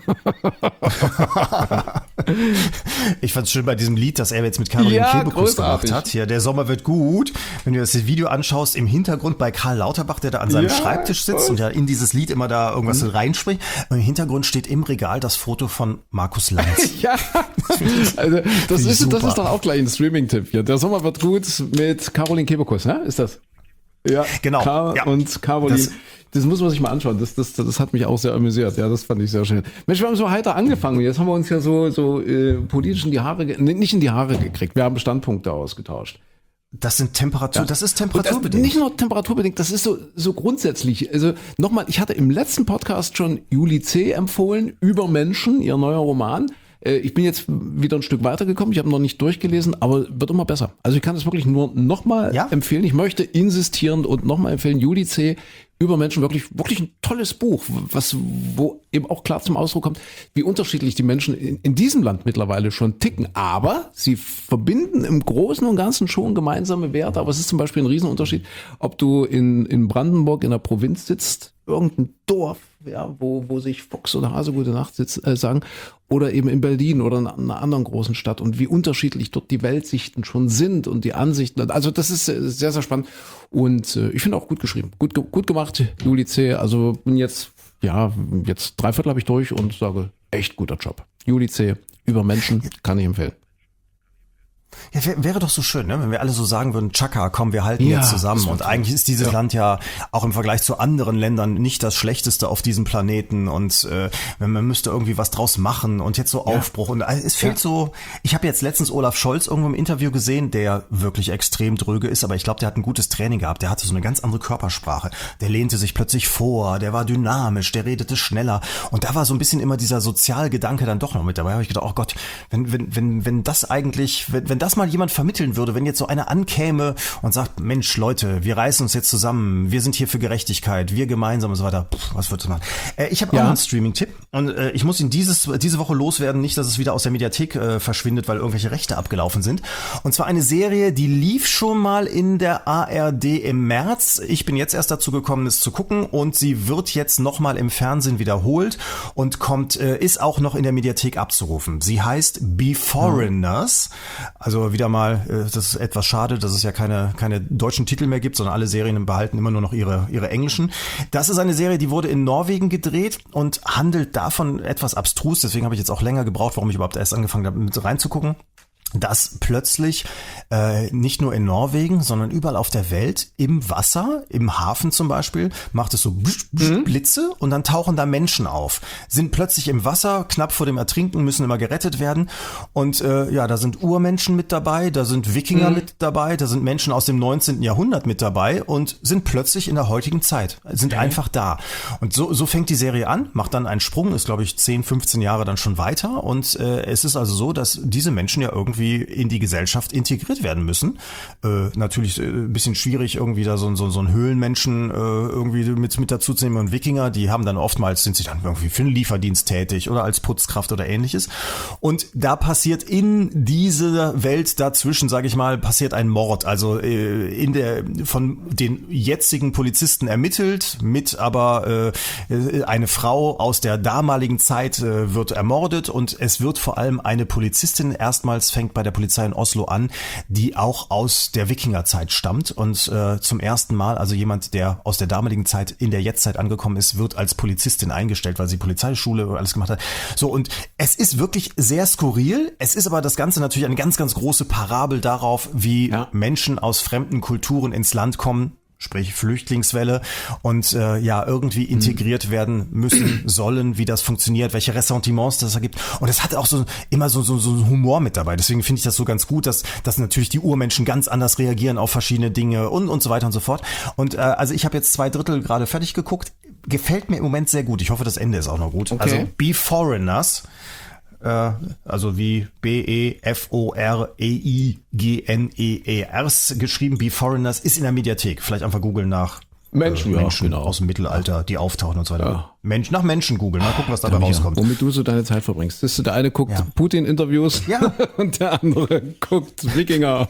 Ich fand's schön bei diesem Lied, das er jetzt mit Caroline
ja,
Kebekus gemacht hat. Hier, der Sommer wird gut. Wenn du das Video anschaust, im Hintergrund bei Karl Lauterbach, der da an seinem ja, Schreibtisch sitzt und ja in dieses Lied immer da irgendwas mhm. reinspricht. Und im Hintergrund steht im Regal das Foto von Markus Lanz.
Ja, also das ist, das ist doch auch gleich ein Streaming-Tipp hier. Der Sommer wird gut mit Caroline Kebekus, ne? Ist das? Ja,
genau.
Car-
ja.
Und Caroline.
Das,
das muss man sich mal anschauen. Das, das, das hat mich auch sehr amüsiert. Ja, das fand ich sehr schön. Mensch, wir haben so heiter angefangen. Jetzt haben wir uns ja so, so äh, politisch in die Haare, ge- nicht in die Haare gekriegt. Wir haben Standpunkte ausgetauscht.
Das sind Temperatur,
ja.
das ist temperaturbedingt.
Das, nicht nur temperaturbedingt, das ist so, so grundsätzlich. Also nochmal, ich hatte im letzten Podcast schon Julie C. empfohlen, Über Menschen, ihr neuer Roman. Ich bin jetzt wieder ein Stück weitergekommen, ich habe noch nicht durchgelesen, aber wird immer besser. Also ich kann es wirklich nur nochmal ja? empfehlen. Ich möchte insistieren und nochmal empfehlen, Julie C. Über Menschen, wirklich wirklich ein tolles Buch, was wo eben auch klar zum Ausdruck kommt, wie unterschiedlich die Menschen in, in diesem Land mittlerweile schon ticken. Aber sie verbinden im Großen und Ganzen schon gemeinsame Werte. Aber es ist zum Beispiel ein Riesenunterschied, ob du in, in Brandenburg in der Provinz sitzt, irgendein Dorf, ja, wo, wo sich Fuchs oder Hase gute Nacht sitz, äh, sagen, oder eben in Berlin oder in einer anderen großen Stadt und wie unterschiedlich dort die Weltsichten schon sind und die Ansichten. Also das ist sehr, sehr spannend und äh, ich finde auch gut geschrieben. Gut, gut gemacht, Juli C. Also bin jetzt, ja, jetzt drei Viertel habe ich durch und sage, echt guter Job. Juli C. über Menschen kann ich empfehlen.
Ja, wär, wäre doch so schön, ne? Wenn wir alle so sagen würden, Chaka, komm, wir halten
Ja,
jetzt zusammen.
das war
Und
toll.
eigentlich ist dieses
Ja.
Land ja auch im Vergleich zu anderen Ländern nicht das Schlechteste auf diesem Planeten. Und äh, wenn man müsste irgendwie was draus machen und jetzt so Aufbruch. Und äh, es fehlt
Ja.
so, ich habe jetzt letztens Olaf Scholz irgendwo im Interview gesehen, der wirklich extrem dröge ist, aber ich glaube, der hat ein gutes Training gehabt. Der hatte so eine ganz andere Körpersprache. Der lehnte sich plötzlich vor, der war dynamisch, der redete schneller. Und da war so ein bisschen immer dieser Sozialgedanke dann doch noch mit dabei. Da habe ich gedacht, oh Gott, wenn, wenn, wenn, wenn das eigentlich, wenn, wenn das mal jemand vermitteln würde, wenn jetzt so einer ankäme und sagt, Mensch, Leute, wir reißen uns jetzt zusammen, wir sind hier für Gerechtigkeit, wir gemeinsam und so weiter. Puh, was wird das machen? Äh, ich habe
Ja.
auch einen Streaming-Tipp und äh, ich muss ihn dieses, diese Woche loswerden, nicht, dass es wieder aus der Mediathek äh, verschwindet, weil irgendwelche Rechte abgelaufen sind. Und zwar eine Serie, die lief schon mal in der A R D im März. Ich bin jetzt erst dazu gekommen, es zu gucken und sie wird jetzt nochmal im Fernsehen wiederholt und kommt, äh, ist auch noch in der Mediathek abzurufen. Sie heißt Be Foreigners, also wieder mal, äh, das ist etwas schade, dass es ja keine, keine deutschen Titel mehr gibt, sondern alle Serien behalten immer nur noch ihre, ihre englischen. Das ist eine Serie, die wurde in Norwegen gedreht und handelt davon etwas abstrus, deswegen habe ich jetzt auch länger gebraucht, warum ich überhaupt erst angefangen habe, mit reinzugucken. Dass plötzlich äh, nicht nur in Norwegen, sondern überall auf der Welt im Wasser, im Hafen zum Beispiel, macht es so bsch, bsch,
Mhm.
Blitze und dann tauchen da Menschen auf. Sind plötzlich im Wasser, knapp vor dem Ertrinken, müssen immer gerettet werden. Und äh, ja, da sind Urmenschen mit dabei, da sind Wikinger
Mhm.
mit dabei, da sind Menschen aus dem neunzehnten Jahrhundert mit dabei und sind plötzlich in der heutigen Zeit, sind einfach da. Und so, so fängt die Serie an, macht dann einen Sprung, ist glaube ich zehn, fünfzehn Jahre dann schon weiter. Und äh, es ist also so, dass diese Menschen ja irgendwie in die Gesellschaft integriert werden müssen. Äh, natürlich äh, ein bisschen schwierig, irgendwie da so, so, so einen Höhlenmenschen äh, irgendwie mit, mit dazu zu nehmen und Wikinger, die haben dann oftmals, sind sie dann irgendwie für einen Lieferdienst tätig oder als Putzkraft oder ähnliches. Und da passiert in dieser Welt dazwischen, sage ich mal, passiert ein Mord. Also äh, in der von den jetzigen Polizisten ermittelt, mit aber äh, eine Frau aus der damaligen Zeit äh, wird ermordet und es wird vor allem eine Polizistin erstmals fängt bei der Polizei in Oslo an, die auch aus der Wikingerzeit stammt und äh, zum ersten Mal, also jemand, der aus der damaligen Zeit in der Jetztzeit angekommen ist, wird als Polizistin eingestellt, weil sie Polizeischule und alles gemacht hat. So, und es ist wirklich sehr skurril. Es ist aber das Ganze natürlich eine ganz, ganz große Parabel darauf, wie
Ja.
Menschen aus fremden Kulturen ins Land kommen, sprich Flüchtlingswelle und äh, ja irgendwie integriert werden müssen sollen, wie das funktioniert, welche Ressentiments das ergibt. Und es hat auch so immer so so so einen Humor mit dabei. Deswegen finde ich das so ganz gut, dass dass natürlich die Urmenschen ganz anders reagieren auf verschiedene Dinge und und so weiter und so fort. Und äh, also ich habe jetzt zwei Drittel gerade fertig geguckt. Gefällt mir im Moment sehr gut. Ich hoffe, das Ende ist auch noch gut.
Okay.
Also Be Foreigners. Also wie B E F O R E I G N E E R S geschrieben, Be Foreigners, ist in der Mediathek. Vielleicht einfach googeln nach
Menschen,
äh,
ja,
Menschen
genau.
aus dem Mittelalter, die auftauchen und so weiter.
Ja.
Mensch, nach Menschen googeln, mal gucken, was dabei
Micha,
rauskommt.
womit du so deine Zeit verbringst. Das ist, der eine guckt
Ja.
Putin-Interviews
Ja.
und der andere guckt Wikinger.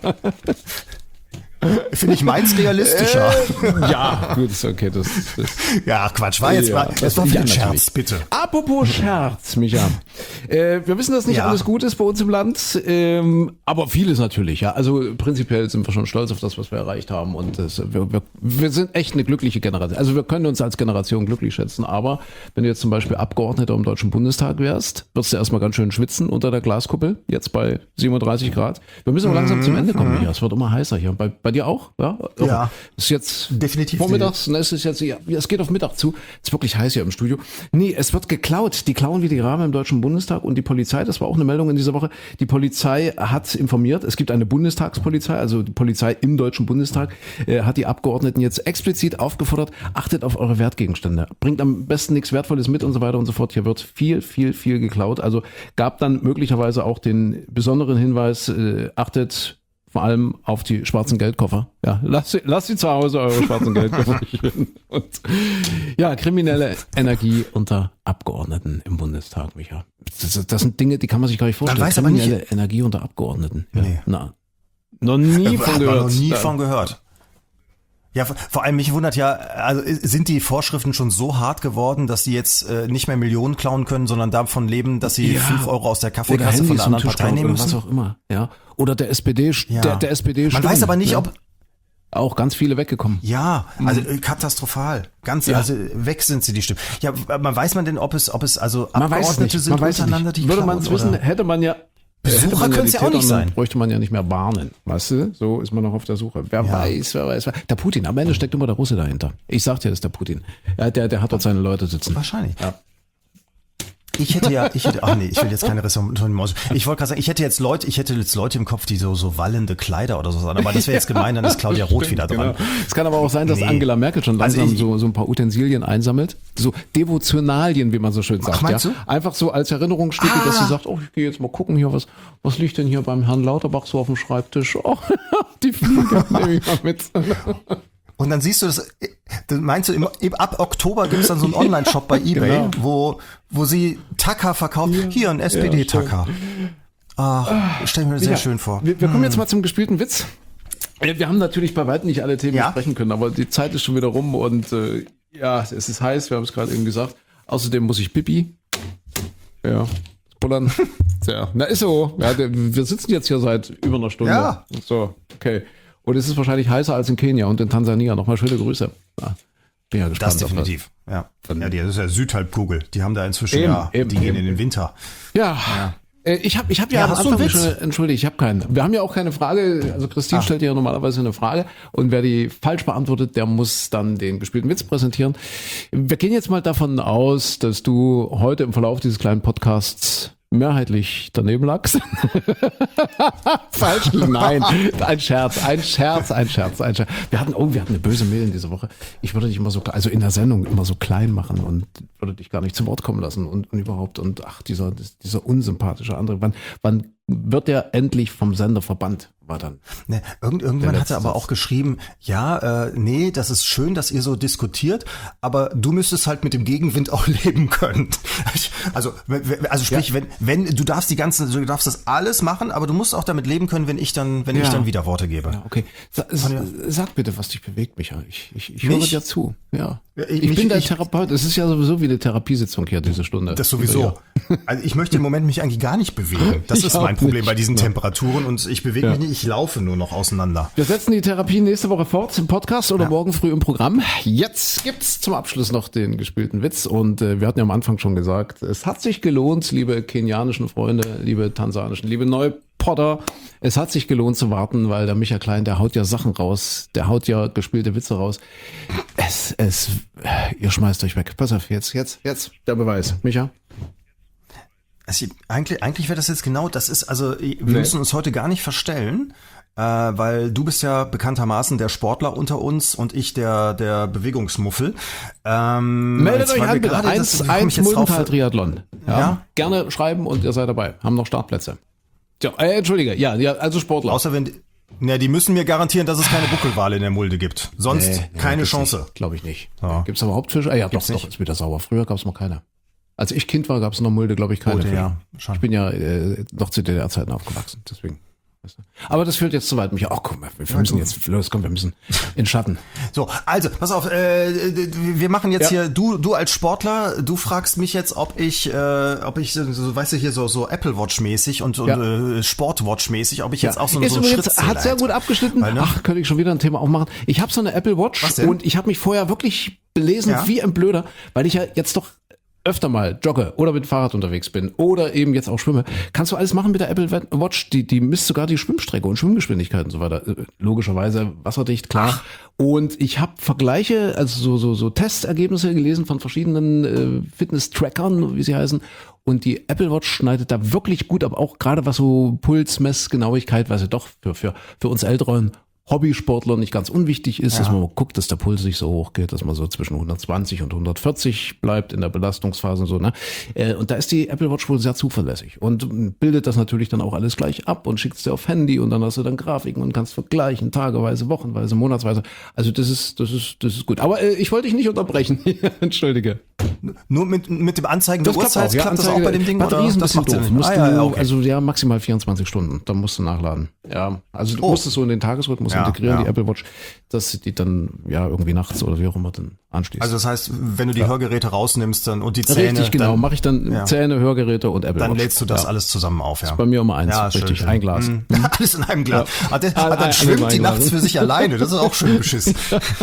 Finde ich meins realistischer.
Ja, gut, ist okay. Das, das
Ja, Quatsch, war jetzt
Ja,
mal, das war für
ja,
den Scherz,
natürlich.
bitte.
Apropos Scherz, Micha. Äh, wir wissen, dass nicht
Ja.
alles gut ist bei uns im Land, ähm, aber vieles natürlich. Ja, also prinzipiell sind wir schon stolz auf das, was wir erreicht haben und das, wir, wir, wir sind echt eine glückliche Generation. Also wir können uns als Generation glücklich schätzen, aber wenn du jetzt zum Beispiel Abgeordneter im Deutschen Bundestag wärst, würdest du erstmal ganz schön schwitzen unter der Glaskuppel, jetzt bei siebenunddreißig Grad. Wir müssen aber langsam zum Ende kommen, Micha. Es wird immer heißer hier. Bei, bei dir auch? Ja.
Ja.
Ist jetzt
Definitiv.
vormittags, ne, es ist jetzt, ja, es geht auf Mittag zu. Es ist wirklich heiß hier im Studio. Nee, es wird geklaut. Die klauen wie die Rabe im Deutschen Bundestag und die Polizei, das war auch eine Meldung in dieser Woche, die Polizei hat informiert, es gibt eine Bundestagspolizei, also die Polizei im Deutschen Bundestag, äh, hat die Abgeordneten jetzt explizit aufgefordert, achtet auf eure Wertgegenstände. Bringt am besten nichts Wertvolles mit und so weiter und so fort. Hier wird viel, viel, viel geklaut. Also gab dann möglicherweise auch den besonderen Hinweis, äh, achtet vor allem auf die schwarzen Geldkoffer. Ja, lasst sie, lasst sie zu Hause eure schwarzen Geldkoffer stehen. Und ja, kriminelle Energie unter Abgeordneten im Bundestag, Micha. Das, das sind Dinge, die kann man sich gar nicht vorstellen.
Man weiß aber nicht-
kriminelle Energie unter Abgeordneten. Ja,
Nee.
na, noch nie
Hat
von
man
gehört.
noch nie
Da-
von gehört. Ja, vor allem mich wundert ja, also sind die Vorschriften schon so hart geworden, dass sie jetzt äh, nicht mehr Millionen klauen können, sondern davon leben, dass sie
Ja.
fünf Euro aus der
Oder
Kaffeekasse von
Handys
der
vom
anderen
Tisch
Partei
klauen
nehmen
oder was
müssen?
auch immer. Ja. Oder der S P D,
Ja.
der, der S P D
Man
Stimmen,
weiß aber nicht,
ja.
ob
Auch ganz viele weggekommen.
Ja, also äh, katastrophal. Ganz,
Ja.
also weg sind sie die Stimmen. Ja, man weiß man denn, ob es, ob es also
Man weiß es
Abgeordnete
nicht.
sind
Man weiß es
untereinander,
nicht.
die
Würde man es
klauen,
wissen,
oder?
hätte man ja
Besucher
hätte man ja
können's
die
ja auch nicht
Täter, dann
sein.
bräuchte man ja nicht mehr warnen. Weißt du? So ist man noch auf der Suche. Wer
Ja.
weiß, wer weiß. Wer. Der Putin, am Ende steckt immer der Russe dahinter. Ich sag dir, das ist der Putin. Ja, der, der hat dort seine Leute sitzen.
Wahrscheinlich.
Ja.
Ich hätte ja, ich hätte, ach nee, ich will jetzt keine Ressentiments. Ich wollte gerade sagen, ich hätte jetzt Leute, ich hätte jetzt Leute im Kopf, die so, so wallende Kleider oder so an, aber das wäre jetzt gemein, dann ist Claudia Roth wieder dran.
Genau. Es kann aber auch sein, dass
Nee.
Angela Merkel schon
Also
langsam
ich-
so, so ein paar Utensilien einsammelt. So Devotionalien, wie man so schön sagt.
meinst
ja?
du?
Einfach so als Erinnerungsstücke,
Ah.
dass sie sagt, oh, ich gehe jetzt mal gucken hier, was, was liegt denn hier beim Herrn Lauterbach so auf dem Schreibtisch? Oh, die Fliege nehme ich mal mit.
Und dann siehst du das, das meinst du, im, ab Oktober gibt's dann so einen Online-Shop bei eBay,
Genau.
wo, wo sie Tacker verkauft. Hier ein S P D-Tacker. Ach, stell mir das sehr
Ja.
schön vor.
Wir, wir kommen jetzt mal zum gespielten Witz. Äh, Wir haben natürlich bei weitem nicht alle Themen
Ja.
besprechen können, aber die Zeit ist schon wieder rum und äh, ja, es ist heiß, wir haben es gerade eben gesagt. Außerdem muss ich Pipi. Ja, Bullern. Tja, na ist so. Ja, der, wir sitzen jetzt hier seit über einer Stunde.
Ja.
So, okay. Und es ist wahrscheinlich heißer als in Kenia und in Tansania. Nochmal schöne Grüße. Ja, bin ja gespannt.
Das
auf
definitiv. Ja. Ja, die, das ist ja Südhalbkugel. Die haben da inzwischen
Eben,
ja,
eben,
die gehen
eben.
in den Winter.
Ja. Äh, Ich habe ich hab ja,
Ja,
am
hast du einen
Anfang
Witz?
schon entschuldigt, ich habe keinen. Wir haben ja auch keine Frage. Also Christine
Ah.
stellt ja normalerweise eine Frage und wer die falsch beantwortet, der muss dann den gespielten Witz präsentieren. Wir gehen jetzt mal davon aus, dass du heute im Verlauf dieses kleinen Podcasts mehrheitlich daneben lagst. Falsch? Nein, ein Scherz, ein Scherz, ein Scherz, ein Scherz. Wir hatten, oh, wir hatten eine böse Mail in dieser Woche. Ich würde dich immer so, also in der Sendung immer so klein machen und würde dich gar nicht zum Wort kommen lassen und, und überhaupt und ach, dieser, dieser unsympathische andere. Wann, wann wird der endlich vom Sender verbannt? War dann.
Ne, irgend, irgendwann
Der
hat er
letzte
aber
Satz.
auch geschrieben, ja, äh, nee, das ist schön, dass ihr so diskutiert, aber du müsstest halt mit dem Gegenwind auch leben können. Also, w- w- also sprich,
Ja.
wenn, wenn, du darfst die ganze, du darfst das alles machen, aber du musst auch damit leben können, wenn ich dann, wenn ich
Ja.
dann wieder Worte gebe.
Ja, okay. Sa sag bitte, was dich bewegt, Micha. Ich, ich, ich höre
Mich?
dir zu. Ja.
Ja,
Ich,
ich- mich-
bin dein
ich-
Therapeut. Es ist ja sowieso wie eine Therapiesitzung hier, diese Stunde.
Das sowieso. Also ich möchte im Moment mich eigentlich gar nicht bewegen. Das
Ich
ist
auch
mein Problem
nicht.
bei diesen
Ja.
Temperaturen und ich bewege
Ja.
mich nicht, ich laufe nur noch auseinander.
Wir setzen die Therapie nächste Woche fort im Podcast oder
Ja.
morgen früh im Programm. Jetzt gibt's zum Abschluss noch den gespielten Witz und äh, wir hatten ja am Anfang schon gesagt, es hat sich gelohnt, liebe kenianischen Freunde, liebe tansanischen, liebe Neupotter, es hat sich gelohnt zu warten, weil der Micha Klein, der haut ja Sachen raus, der haut ja gespielte Witze raus. Es, es, äh, ihr schmeißt euch weg. Pass auf, jetzt, jetzt, jetzt der Beweis. Micha?
Also eigentlich, eigentlich wäre das jetzt genau, das ist, also wir
Nee.
müssen uns heute gar nicht verstellen, äh, weil du bist ja bekanntermaßen der Sportler unter uns und ich der, der Bewegungsmuffel. Ähm,
Meldet
jetzt,
euch
weil
an,
wir
bitte.
gerade-
Eins,
das- da komm
eins
ich jetzt drauf.
Muldental-Triathlon. Ja.
Ja.
Gerne schreiben und ihr seid dabei. Haben noch Startplätze. Tja, äh, Entschuldige, ja, ja, also Sportler.
Außer wenn, na, die müssen mir garantieren, dass es keine Buckelwale in der Mulde gibt. Sonst keine Chance.
Glaube ich nicht.
Ja.
Gibt's aber Hauptfische? Ah, ja,
Gibt's
doch,
nicht?
doch, ist wieder sauber. Früher gab's noch keine. Als ich Kind war, gab's in der Mulde, glaube ich, keine.
Mulde,
Fische.
ja, schon.
Ich bin ja äh, noch zu D D R-Zeiten aufgewachsen, deswegen. weißt du. Aber das führt jetzt zu weit, Micha. Ach komm, wir müssen jetzt, los, komm, wir müssen in Schatten.
So, also, pass auf, äh, wir machen jetzt
Ja.
hier, du du als Sportler, du fragst mich jetzt, ob ich, äh, ob ich, so, so, weißt du, hier so so Apple Watch mäßig und, und
Ja.
äh, Sportwatch mäßig, ob ich jetzt auch so,
ist
so einen
übrigens,
Schrittzähler
hat sehr
hätte.
gut abgeschnitten.
Weil, ne?
Ach, könnte ich schon wieder ein Thema aufmachen. Ich habe so eine Apple Watch
Was denn?
und ich habe mich vorher wirklich belesen
Ja?
wie ein Blöder, weil ich ja jetzt doch öfter mal jogge oder mit dem Fahrrad unterwegs bin oder eben jetzt auch schwimme. Kannst du alles machen mit der Apple Watch. Die, die misst sogar die Schwimmstrecke und Schwimmgeschwindigkeit und so weiter. Logischerweise wasserdicht, klar. Und ich habe Vergleiche, also so, so, so Testergebnisse gelesen von verschiedenen äh, Fitness-Trackern, wie sie heißen. Und die Apple Watch schneidet da wirklich gut, aber auch gerade was so Pulsmessgenauigkeit, was ja doch für, für, für uns älteren Hobbysportler nicht ganz unwichtig ist,
Ja.
dass man mal guckt, dass der Puls nicht so hoch geht, dass man so zwischen hundertzwanzig und hundertvierzig bleibt in der Belastungsphase und so, ne? Äh, Und da ist die Apple Watch wohl sehr zuverlässig und bildet das natürlich dann auch alles gleich ab und schickt es dir auf Handy und dann hast du dann Grafiken und kannst vergleichen, tageweise, wochenweise, monatsweise. Also das ist, das ist, das ist gut. Aber äh, ich wollte dich nicht unterbrechen. Entschuldige.
Nur mit, mit dem Anzeigen der
Das klappt
Uhrzeit
auch, ja,
klappt das
Anzeige,
auch bei dem Ding?
Batterie
oder?
ist ein
Das
bisschen
macht Sinn
doof.
nicht.
Musst
Ah,
du,
ja, ja, okay.
Also ja, maximal vierundzwanzig Stunden. Da musst du nachladen. Ja, also du
Oh.
musst es so in den Tagesrhythmus
Ja,
integrieren,
ja.
die Apple Watch, dass sie die dann ja irgendwie nachts oder wie auch immer dann anschließt.
Also das heißt, wenn du die Hörgeräte rausnimmst dann und die Zähne,
Richtig, genau.
dann,
Mache ich dann
ja.
Zähne, Hörgeräte und Apple
dann
Watch.
lädst du das
ja.
alles zusammen auf. Ja.
Bei mir immer eins,
Ja,
richtig,
schön, schön.
ein Glas.
Mhm. Alles in einem Glas. Ah, der,
Ah,
ah, dann
ah,
schwimmt
alles
die
in einem
nachts
Glas.
für sich alleine. Das ist auch schön beschissen.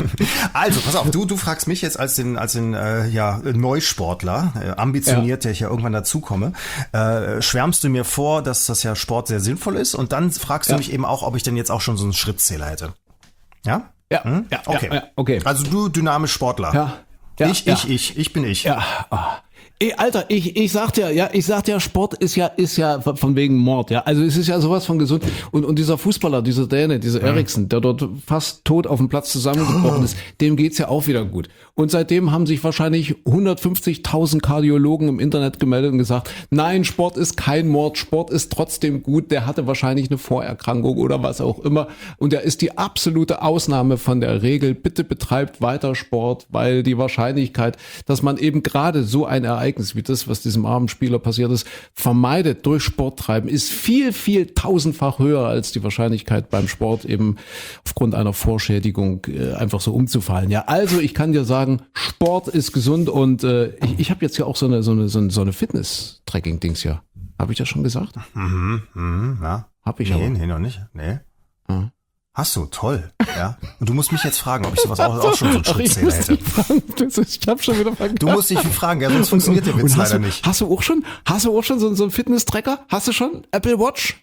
Also, pass auf, du, du fragst mich jetzt als den, als den äh, ja, Neusportler, äh, ambitioniert, der ich ja irgendwann dazukomme, äh, schwärmst du mir vor, dass das ja Sport sehr sinnvoll ist und dann fragst du
Ja.
mich eben auch, ob ich denn jetzt auch schon so einen Schrittzähler hätte. Ja?
Ja,
Hm?
ja,
Okay.
ja, ja, okay.
Also du dynamisch Sportler.
Ja, ja,
ich,
ja.
ich, ich, ich bin ich.
Ja, ah. Ey, Alter, ich, ich sag dir, ja, ich sag dir, Sport ist ja, ist ja von wegen Mord, ja. Also es ist ja sowas von gesund. Und, und dieser Fußballer, dieser Däne, dieser Eriksen, der dort fast tot auf dem Platz zusammengebrochen ist, dem geht's ja auch wieder gut. Und seitdem haben sich wahrscheinlich hundertfünfzigtausend Kardiologen im Internet gemeldet und gesagt, nein, Sport ist kein Mord, Sport ist trotzdem gut. Der hatte wahrscheinlich eine Vorerkrankung oder was auch immer. Und er ist die absolute Ausnahme von der Regel. Bitte betreibt weiter Sport, weil die Wahrscheinlichkeit, dass man eben gerade so ein Ereignis wie das, was diesem armen Spieler passiert ist, vermeidet durch Sport treiben, ist viel, viel tausendfach höher als die Wahrscheinlichkeit beim Sport eben aufgrund einer Vorschädigung äh, einfach so umzufallen. Ja, also ich kann dir sagen, Sport ist gesund und äh, ich, ich habe jetzt ja auch so eine so eine so eine, so eine Fitness-Tracking-Dings hier. Habe ich das schon gesagt?
Mhm, mhm, ja.
Hab ich
nee,
aber.
nee, noch nicht. Nee.
Ja.
Hast du, toll. Ja. Und du musst mich jetzt fragen, ob ich sowas auch, auch schon so einen
Ach, ich
Schrittzähler
muss
hätte.
dich fragen, das ist, ich habe schon wieder vergessen.
Du musst dich fragen, ja, sonst funktioniert der Witz
Und hast
leider
du,
nicht.
Hast du auch schon, hast du auch schon so, so einen Fitness-Tracker? Hast du schon Apple Watch?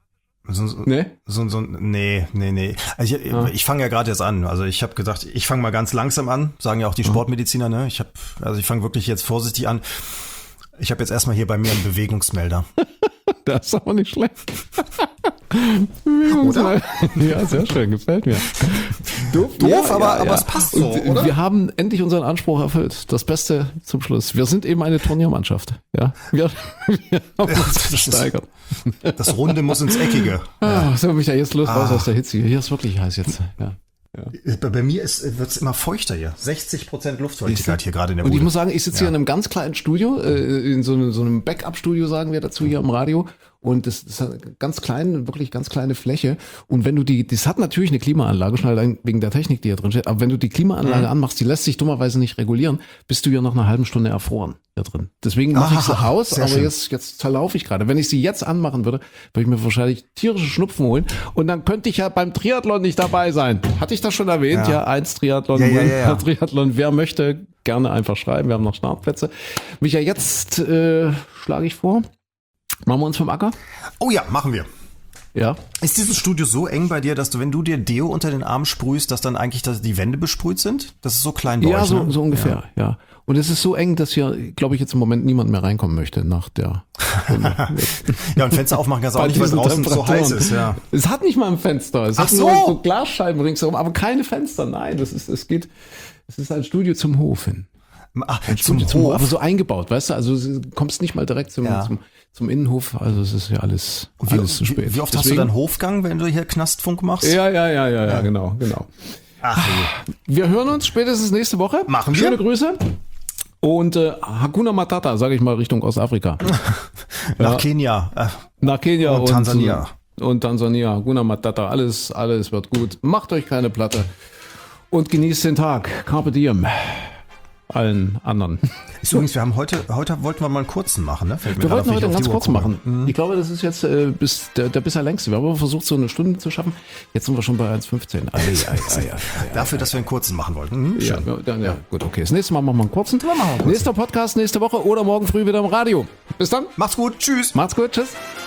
So, so,
Nee?
so, so, nee, nee, nee. Also ich,
Ah.
ich fange ja gerade jetzt an. Also ich habe gedacht, ich fange mal ganz langsam an, sagen ja auch die Sportmediziner, ne? Ich habe, also ich fange wirklich jetzt vorsichtig an. Ich habe jetzt erstmal hier bei mir einen Bewegungsmelder.
Das ist aber nicht schlecht.
Oder?
Ja, sehr schön, gefällt mir. Doof,
Doof, aber- aber es passt so,
Und
oder?
Wir haben endlich unseren Anspruch erfüllt. Das Beste zum Schluss. Wir sind eben eine Turniermannschaft. Ja, wir, wir haben
Ja,
uns
das ist-
gesteigert.
Das Runde muss ins Eckige.
Ah, so, Michael, jetzt los raus
Ah.
aus der Hitze. Hier ist wirklich heiß jetzt. Ja.
Bei, bei mir wird es immer feuchter hier. sechzig Prozent Luftfeuchtigkeit hier gerade in der
Und ich
Bude.
muss sagen, ich sitze hier in einem ganz kleinen Studio, äh, in so einem, so einem Backup-Studio, sagen wir dazu hier im Radio. Und das, das hat ganz klein, wirklich ganz kleine Fläche. Und wenn du die, das hat natürlich eine Klimaanlage, schon allein wegen der Technik, die hier drin steht. Aber wenn du die Klimaanlage
Mhm.
anmachst, die lässt sich dummerweise nicht regulieren, bist du ja nach einer halben Stunde erfroren hier drin. Deswegen mache ich sie
Ah,
aus,
sehr
aber
schön.
jetzt, jetzt zerlaufe ich gerade. Wenn ich sie jetzt anmachen würde, würde ich mir wahrscheinlich tierische Schnupfen holen. Und dann könnte ich ja beim Triathlon nicht dabei sein. Hatte ich das schon erwähnt?
Ja.
Ja, eins Triathlon,
Ja, ja,
mein
ja, ja.
Triathlon. Wer möchte, gerne einfach schreiben. Wir haben noch Startplätze. Micha, jetzt äh, schlage ich vor. Machen wir uns vom Acker?
Oh ja, machen wir.
Ja.
Ist dieses Studio so eng bei dir, dass du, wenn du dir Deo unter den Arm sprühst, dass dann eigentlich dass die Wände besprüt sind? Das ist so klein bei
Ja,
euch,
so,
ne?
so ungefähr, ja. Und es ist so eng, dass hier, glaube ich, jetzt im Moment niemand mehr reinkommen möchte nach der Runde.
Ja, und Fenster aufmachen kannst du auch
Bei
nicht, weil
diesen
draußen so heiß
Temperaturen.
ist, ja.
Es hat nicht mal ein Fenster. Es
Ach
hat
so.
nur so Glasscheiben ringsherum, aber keine Fenster. Nein, das ist, es geht, es ist ein Studio zum Hof hin.
Ach,
Ein
zum
Studio
Hof.
aber so eingebaut, weißt du? Also du kommst nicht mal direkt zum,
Ja.
zum, zum Innenhof. Also es ist ja alles,
Und wie,
alles zu spät.
wie, wie oft hast du
Deswegen-
dann Hofgang, wenn du hier Knastfunk machst?
Ja, ja, ja, ja, ja, genau, genau.
Ach,
Wir hören uns spätestens nächste Woche.
Machen wir.
Schöne Grüße. Und äh, Hakuna Matata, sage ich mal, Richtung Ostafrika.
nach
Ja.
Kenia. Äh,
Nach Kenia
Und
und,
Tansania.
Und Tansania. Hakuna Matata. Alles, alles wird gut. Macht euch keine Platte. Und genießt den Tag. Carpe diem. Allen anderen.
Ist übrigens, wir haben heute, heute wollten wir mal einen kurzen machen, ne? Fällt mir
Wir
gerade
wollten
auf,
heute
wie
einen
ich
ganz
auf die Uhr
kurzen
gucke.
machen. Ich glaube, das ist jetzt äh, bis der, der bisher längste. Wir haben aber versucht, so eine Stunde zu schaffen. Jetzt sind wir schon bei eins fünfzehn. Ei, ei, ei, ei, ei.
Dafür, dass wir einen kurzen machen wollten. Hm,
Ja,
schön.
ja, dann, ja, gut, okay. Das nächste Mal machen wir einen kurzen.
wir einen kurzen.
Nächster Podcast nächste Woche oder morgen früh wieder im Radio. Bis dann.
Macht's gut. Tschüss.
Macht's gut. Tschüss.